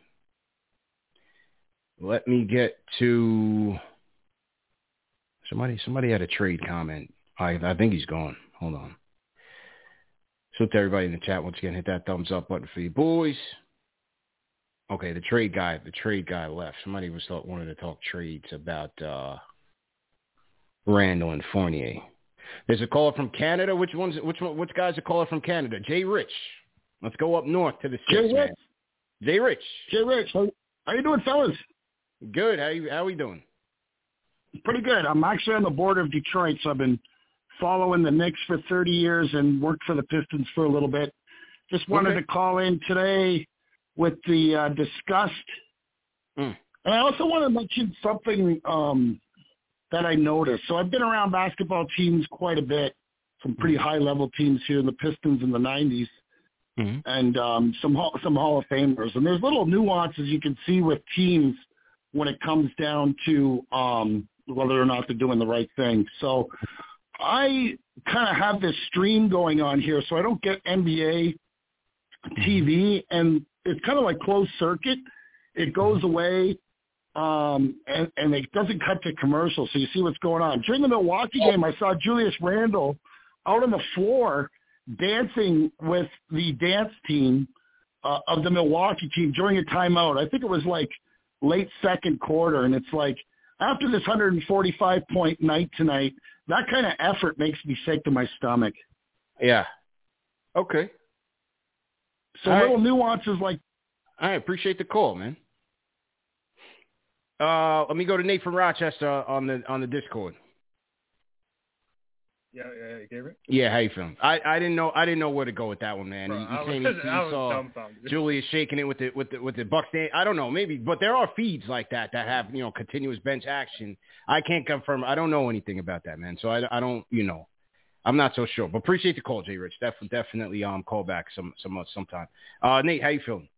Let me get to somebody. Somebody had a trade comment. I I think he's gone. Hold on. So to everybody in the chat, once again, hit that thumbs up button for you boys. Okay, the trade guy, the trade guy left. Somebody was thought, wanted to talk trades about uh, Randall and Fournier. There's a caller from Canada. Which one's which one? Which guy's a caller from Canada? Jay Rich. Let's go up north to the six, man. Jay Rich. Jay Rich. How, how you doing, fellas? Good. How you how we doing? Pretty good. I'm actually on the board of Detroit, so I've been following the Knicks for thirty years and worked for the Pistons for a little bit. Just wanted okay. to call in today with the uh, disgust. Mm. And I also want to mention something um, that I noticed. So I've been around basketball teams quite a bit, some pretty high-level teams here in the Pistons in the nineties, mm-hmm. and um, some some Hall of Famers. And there's little nuances you can see with teams when it comes down to um, whether or not they're doing the right thing. So I kind of have this stream going on here, so I don't get N B A T V, and it's kind of like closed circuit. It goes away, um, and, and it doesn't cut to commercials, so you see what's going on. During the Milwaukee game, I saw Julius Randle out on the floor dancing with the dance team uh, of the Milwaukee team during a timeout. I think it was like late second quarter, and it's like after this one hundred forty-five point night tonight, that kind of effort makes me sick to my stomach. Yeah. Okay. So All little right. nuances like. I appreciate the call, man. Uh, let me go to Nate from Rochester on the on the Discord. Yeah, yeah, Gabriel. Yeah, how you feeling? I, I didn't know I didn't know where to go with that one, man. Bro, you I saying was, he, he I was saw dumbfounded. Julius shaking it with the with the with the Bucks. I don't know, maybe, but there are feeds like that that have you know continuous bench action. I can't confirm. I don't know anything about that, man. So I, I don't you know. I'm not so sure, but appreciate the call, Jay Rich. Def- definitely um call back some some sometime. Uh, Nate, how you feeling?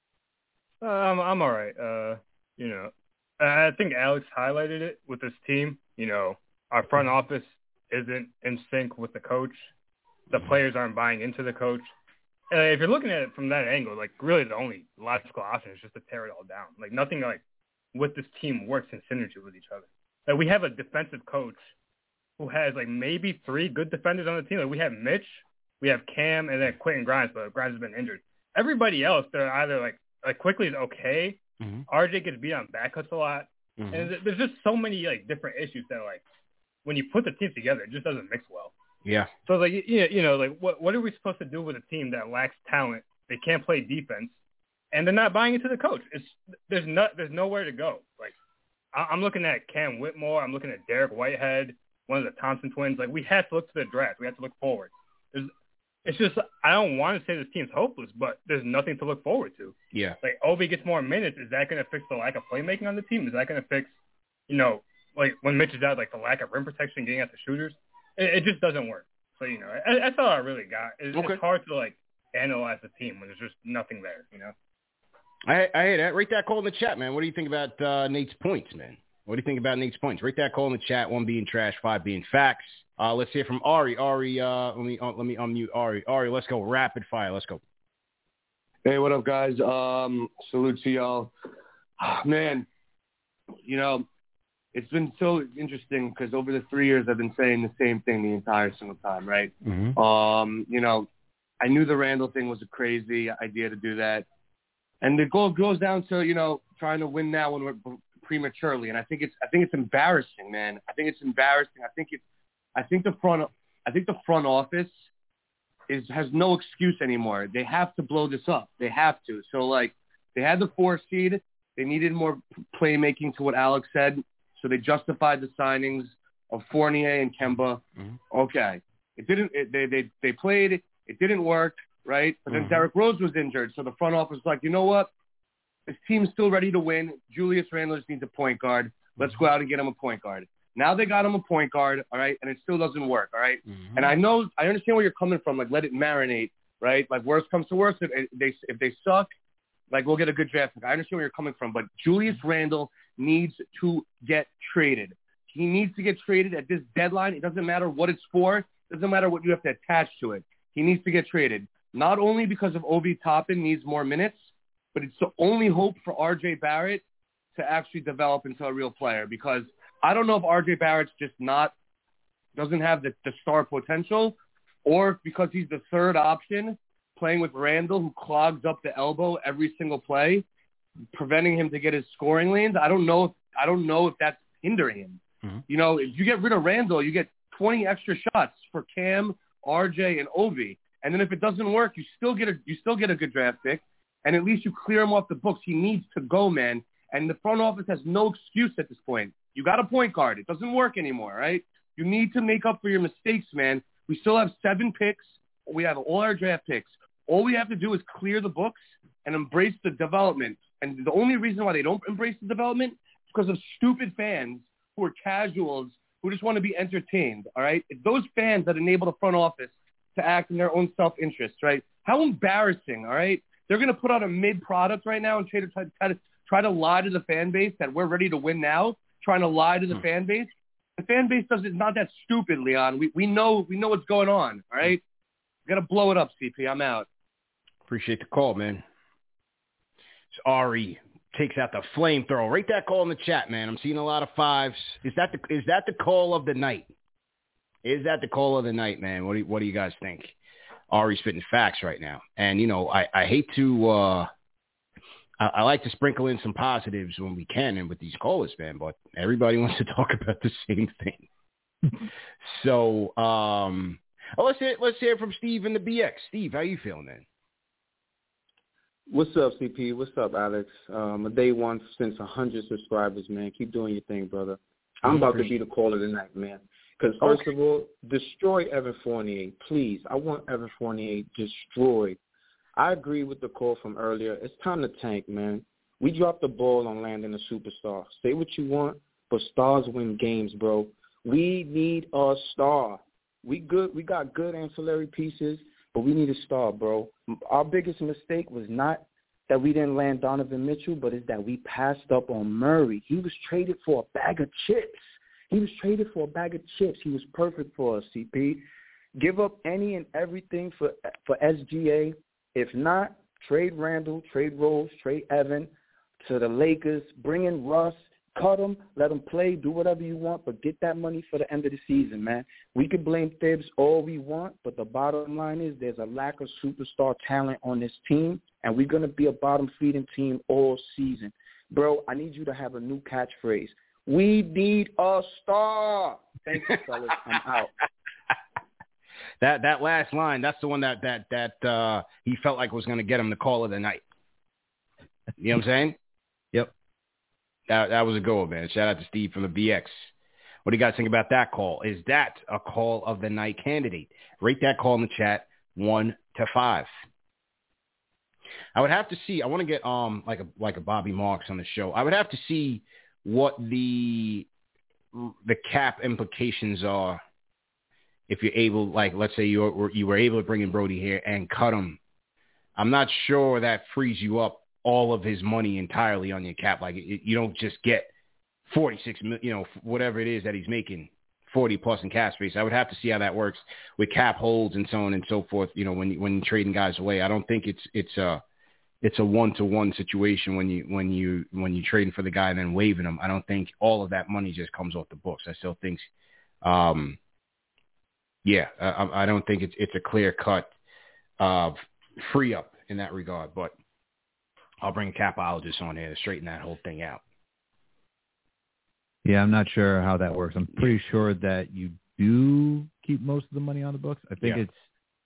Uh, I'm I'm all right. Uh, you know, I think Alex highlighted it with this team. You know, our front office isn't in sync with the coach. The players aren't buying into the coach. Uh, if you're looking at it from that angle, like really the only logical option is just to tear it all down. Like nothing like with this team works in synergy with each other. Like we have a defensive coach who has like maybe three good defenders on the team. Like we have Mitch, we have Cam, and then Quentin Grimes, but Grimes has been injured. Everybody else, they're either like like Quickly is okay. Mm-hmm. R J gets beat on back cuts a lot, mm-hmm. and th- there's just so many like different issues that like when you put the team together, it just doesn't mix well. Yeah. So like you you know like what what are we supposed to do with a team that lacks talent? They can't play defense, and they're not buying into the coach. It's there's not there's nowhere to go. Like I, I'm looking at Cam Whitmore, I'm looking at Derek Whitehead, one of the Thompson twins. Like we have to look to the draft. We have to look forward. There's It's just I don't want to say this team's hopeless, but there's nothing to look forward to. Yeah. Like Obi gets more minutes. Is that going to fix the lack of playmaking on the team? Is that going to fix, you know, like when Mitch is out, like the lack of rim protection, getting at the shooters? It, it just doesn't work. So you know, I, that's all I really got. It's, okay. it's hard to like analyze the team when there's just nothing there. You know. I I hear that. Rate that call in the chat, man. What do you think about uh, Nate's points, man? What do you think about Nate's points? Rate that call in the chat. One being trash, five being facts. Uh, let's hear from Ari. Ari, uh, let me uh, let me unmute Ari. Ari, let's go rapid fire. Let's go. Hey, what up, guys? Um, salute to y'all. Man, you know, it's been so interesting because over the three years I've been saying the same thing the entire single time, right? Mm-hmm. Um, you know, I knew the Randall thing was a crazy idea to do that, and the goal goes down to you know trying to win now when we're prematurely, and I think it's I think it's embarrassing, man. I think it's embarrassing. I think it's I think the front I think the front office is has no excuse anymore. They have to blow this up. They have to. So like they had the four seed. They needed more playmaking to what Alex said. So they justified the signings of Fournier and Kemba. Mm-hmm. Okay. It didn't it, they they they played it didn't work, right? But then mm-hmm. Derrick Rose was injured. So the front office was like, "You know what? This team's still ready to win. Julius Randle just needs a point guard. Let's go out and get him a point guard." Now they got him a point guard, all right, and it still doesn't work, all right? Mm-hmm. And I know, I understand where you're coming from, like, let it marinate, right? Like, worst comes to worst, if they, if they suck, like, we'll get a good draft pick. I understand where you're coming from, but Julius Randle needs to get traded. He needs to get traded at this deadline. It doesn't matter what it's for. It doesn't matter what you have to attach to it. He needs to get traded, not only because of Obi Toppin needs more minutes, but it's the only hope for R J Barrett to actually develop into a real player because I don't know if R J Barrett's just not doesn't have the, the star potential or because he's the third option playing with Randall who clogs up the elbow every single play, preventing him to get his scoring lanes. I don't know if, I don't know if that's hindering him. Mm-hmm. You know, if you get rid of Randall, you get twenty extra shots for Cam, R J, and Obi. And then if it doesn't work, you still get a you still get a good draft pick, and at least you clear him off the books. He needs to go, man. And the front office has no excuse at this point. You got a point guard. It doesn't work anymore, right? You need to make up for your mistakes, man. We still have seven picks. We have all our draft picks. All we have to do is clear the books and embrace the development. And the only reason why they don't embrace the development is because of stupid fans who are casuals who just want to be entertained, all right? It's those fans that enable the front office to act in their own self-interest, right? How embarrassing, all right? They're going to put out a mid-product right now and try to, try, try to try to lie to the fan base that we're ready to win now, trying to lie to the hmm. fan base. The fan base does it's not that stupid, Leon. We we know we know what's going on, all right? Got to blow it up, C P. I'm out. Appreciate the call, man. So Ari takes out the flamethrower. Rate that call in the chat, man. I'm seeing a lot of fives. Is that the is that the call of the night? Is that the call of the night, man? What do you, what do you guys think? Ari's spitting facts right now, and you know I, I hate to uh, I, I like to sprinkle in some positives when we can, and with these callers, man. But everybody wants to talk about the same thing. so um, oh, let's hear let's hear from Steve in the B X. Steve, how you feeling, man? What's up, C P? What's up, Alex? Um, a day one since one hundred subscribers, man. Keep doing your thing, brother. I'm about to be the caller tonight, man. Because first okay. of all, destroy Evan Fournier, please. I want Evan Fournier destroyed. I agree with the call from earlier. It's time to tank, man. We dropped the ball on landing a superstar. Say what you want, but stars win games, bro. We need a star. We good. We got good ancillary pieces, but we need a star, bro. Our biggest mistake was not that we didn't land Donovan Mitchell, but it's that we passed up on Murray. He was traded for a bag of chips. He was traded for a bag of chips. He was perfect for us, C P. Give up any and everything for for S G A. If not, trade Randall, trade Rose, trade Evan to the Lakers. Bring in Russ. Cut him, let him play, do whatever you want, but get that money for the end of the season, man. We can blame Thibs all we want, but the bottom line is there's a lack of superstar talent on this team, and we're going to be a bottom-feeding team all season. Bro, I need you to have a new catchphrase. We need a star. Thank you, fellas. I'm out. That that last line, that's the one that that that uh, he felt like was going to get him the call of the night. You know what I'm saying? Yep. That, that was a goal, man. Shout out to Steve from the B X. What do you guys think about that call? Is that a call of the night candidate? Rate that call in the chat, one to five. I would have to see. I want to get um like a like a Bobby Marks on the show. I would have to see what the the cap implications are if you're able, like, let's say you were you were able to bring in Brody here and cut him. I'm not sure that frees you up all of his money entirely on your cap. Like, it, you don't just get forty-six million, you know, whatever it is that he's making, forty plus in cap space. I would have to see how that works with cap holds and so on and so forth. You know, when when you're trading guys away, I don't think it's it's a it's a one to one situation when you when you when you're trading for the guy and then waiving him. I don't think all of that money just comes off the books. I still think, um, yeah, I, I don't think it's it's a clear cut uh, free up in that regard, but. I'll bring a capologist on here to straighten that whole thing out. Yeah, I'm not sure how that works. I'm pretty sure that you do keep most of the money on the books. I think yeah. it's,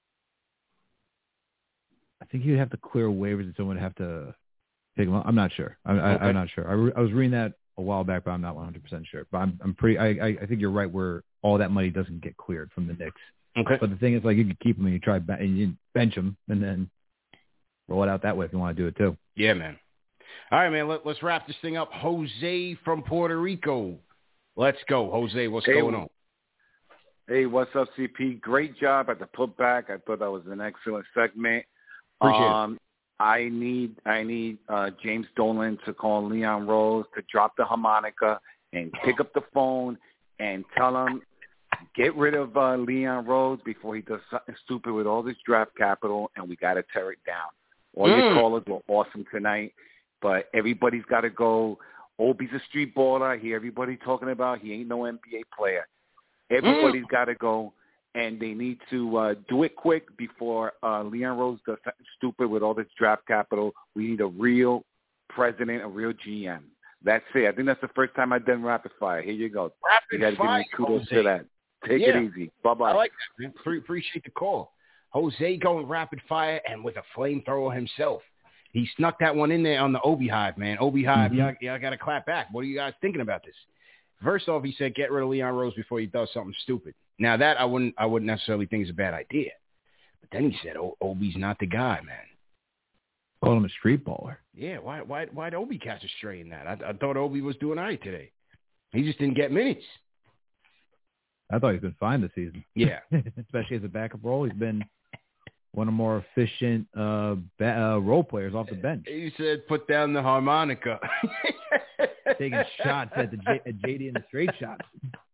I think you'd have to clear waivers and someone would have to pick them up. I'm not sure. I, okay. I, I'm not sure. I, re, I was reading that a while back, but I'm not one hundred percent sure. But I'm, I'm pretty, I, I, I think you're right where all that money doesn't get cleared from the Knicks. Okay. But the thing is, like, you can keep them and you try and you bench them and then roll it out that way if you want to do it too. Yeah, man. All right, man. Let, let's wrap this thing up. Jose from Puerto Rico. Let's go. Jose, what's hey, going on? Hey, what's up, C P? Great job at the putback. I thought that was an excellent segment. Appreciate um, it. I need I need uh, James Dolan to call Leon Rose to drop the harmonica and pick up the phone and tell him, get rid of uh, Leon Rose before he does something stupid with all this draft capital, and we got to tear it down. All mm. your callers were awesome tonight, but everybody's got to go. Obi's a street baller. I hear everybody talking about he ain't no N B A player. Everybody's mm. got to go, and they need to uh, do it quick before uh, Leon Rose does something stupid with all this draft capital. We need a real president, a real G M. That's it. I think that's the first time I've done rapid fire. Here you go. Rapid you got to give me kudos Jose. to that. Take yeah. it easy. Bye-bye. I like that, man. Pre- appreciate the call. Jose going rapid fire and with a flamethrower himself. He snuck that one in there on the Obi Hive, man. Obi Hive, mm-hmm. y'all, y'all got to clap back. What are you guys thinking about this? First off, he said get rid of Leon Rose before he does something stupid. Now that I wouldn't, I wouldn't necessarily think is a bad idea. But then he said, oh, Obi's not the guy, man. Call him a street baller. Yeah, why, why, why'd Obi catch a stray in that? I, I thought Obi was doing all right today. He just didn't get minutes. I thought he's been fine this season. Yeah, especially as a backup role, he's been one of the more efficient uh, ba- uh, role players off the bench. He said, "Put down the harmonica." Taking shots at the J- at J D and the straight shots.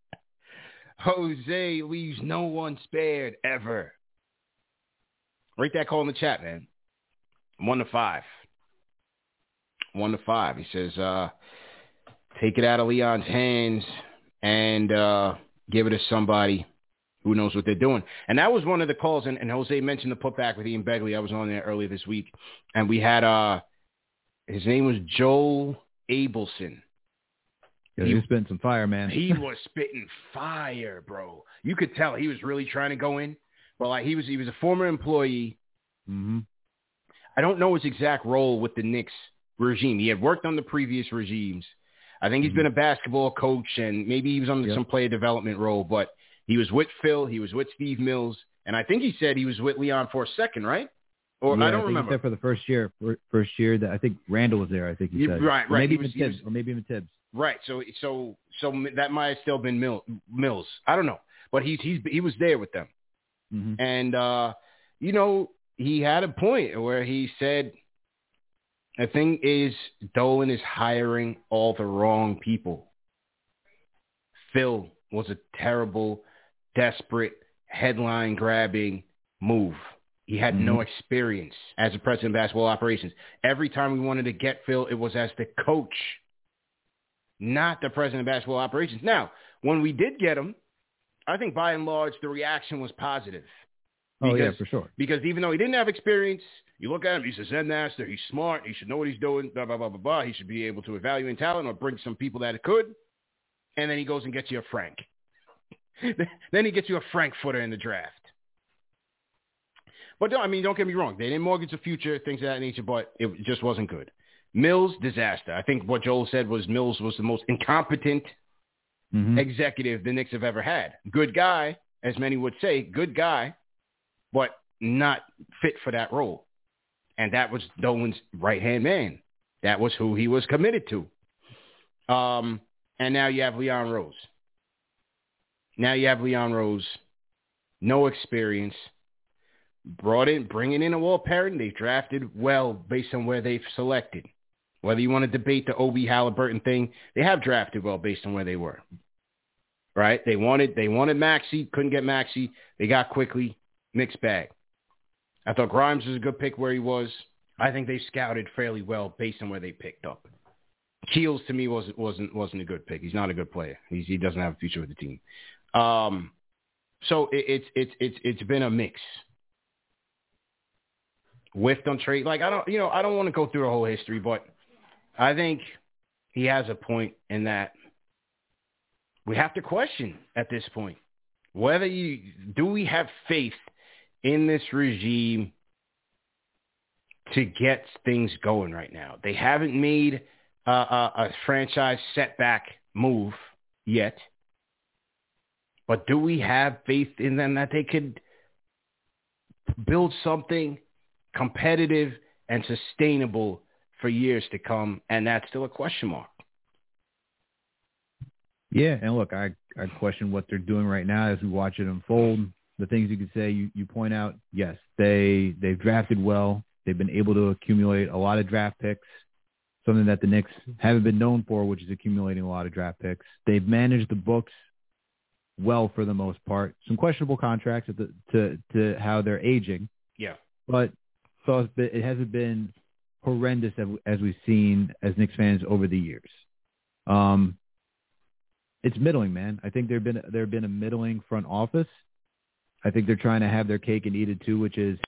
Jose leaves no one spared ever. Rate that call in the chat, man. One to five. One to five. He says, uh, "Take it out of Leon's hands and uh, give it to somebody who knows what they're doing." And that was one of the calls, and, and Jose mentioned the putback with Ian Begley. I was on there earlier this week, and we had, uh, his name was Joel Abelson. Yeah, he was spitting some fire, man. He was spitting fire, bro. You could tell he was really trying to go in, but like he was, he was a former employee. Mm-hmm. I don't know his exact role with the Knicks regime. He had worked on the previous regimes. I think he's been a basketball coach, and maybe he was on Yep. some player development role, but he was with Phil. He was with Steve Mills. And I think he said he was with Leon for a second, right? Or yeah, I don't think remember. He said for the first year, fir- first year that I think Randall was there. I think he Yeah, said. right, Or right. maybe He even was- he Tibbs, was- or maybe even Tibbs. Right. So so so that might have still been Mill, Mills. I don't know, but he's he's he was there with them, Mm-hmm. and uh, you know he had a point where he said, "The thing is, Dolan is hiring all the wrong people. Phil was a terrible, desperate, headline-grabbing move. He had Mm-hmm. no experience as a president of basketball operations. Every time we wanted to get Phil, it was as the coach, not the president of basketball operations. Now, when we did get him, I think by and large the reaction was positive. Oh, yeah, Because- for sure. Because even though he didn't have experience, you look at him, he's a Zen master, he's smart, he should know what he's doing, blah, blah, blah, blah, blah. He should be able to evaluate talent or bring some people that could. And then he goes and gets you a Frank. Then he gets you a Frankfurter in the draft. But, I mean, don't get me wrong. They didn't mortgage the future, things of that nature, but it just wasn't good. Mills, disaster. I think what Joel said was Mills was the most incompetent Mm-hmm. executive the Knicks have ever had. Good guy, as many would say, good guy, but not fit for that role. And that was Dolan's right-hand man. That was who he was committed to. Um, and now you have Leon Rose. Now you have Leon Rose, no experience, brought in, bringing in a Walt Perrin. They've drafted well based on where they've selected. Whether you want to debate the Obi Halliburton thing, they have drafted well based on where they were. Right? They wanted they wanted Maxey, couldn't get Maxey. They got quickly, mixed bag. I thought Grimes was a good pick where he was. I think they scouted fairly well based on where they picked up. Keels to me wasn't wasn't wasn't a good pick. He's not a good player. He's, he doesn't have a future with the team. Um, so it, it's it's it's it's been a mix. Whiffed on trade. Like I don't you know I don't want to go through the whole history, but I think he has a point in that we have to question at this point whether you do we have faith in this regime to get things going right now. They haven't made uh, a, a franchise setback move yet, but do we have faith in them that they could build something competitive and sustainable for years to come? And that's still a question mark. Yeah, and look, I, I question what they're doing right now as we watch it unfold. The things you could say, you, you point out, yes, they, they've drafted well. They've been able to accumulate a lot of draft picks, something that the Knicks haven't been known for, which is accumulating a lot of draft picks. They've managed the books well for the most part. Some questionable contracts at the, to, to how they're aging. Yeah. But so it's been, it hasn't been horrendous as, as we've seen as Knicks fans over the years. Um, it's middling, man. I think there've been there've been a middling front office. I think they're trying to have their cake and eat it too, which is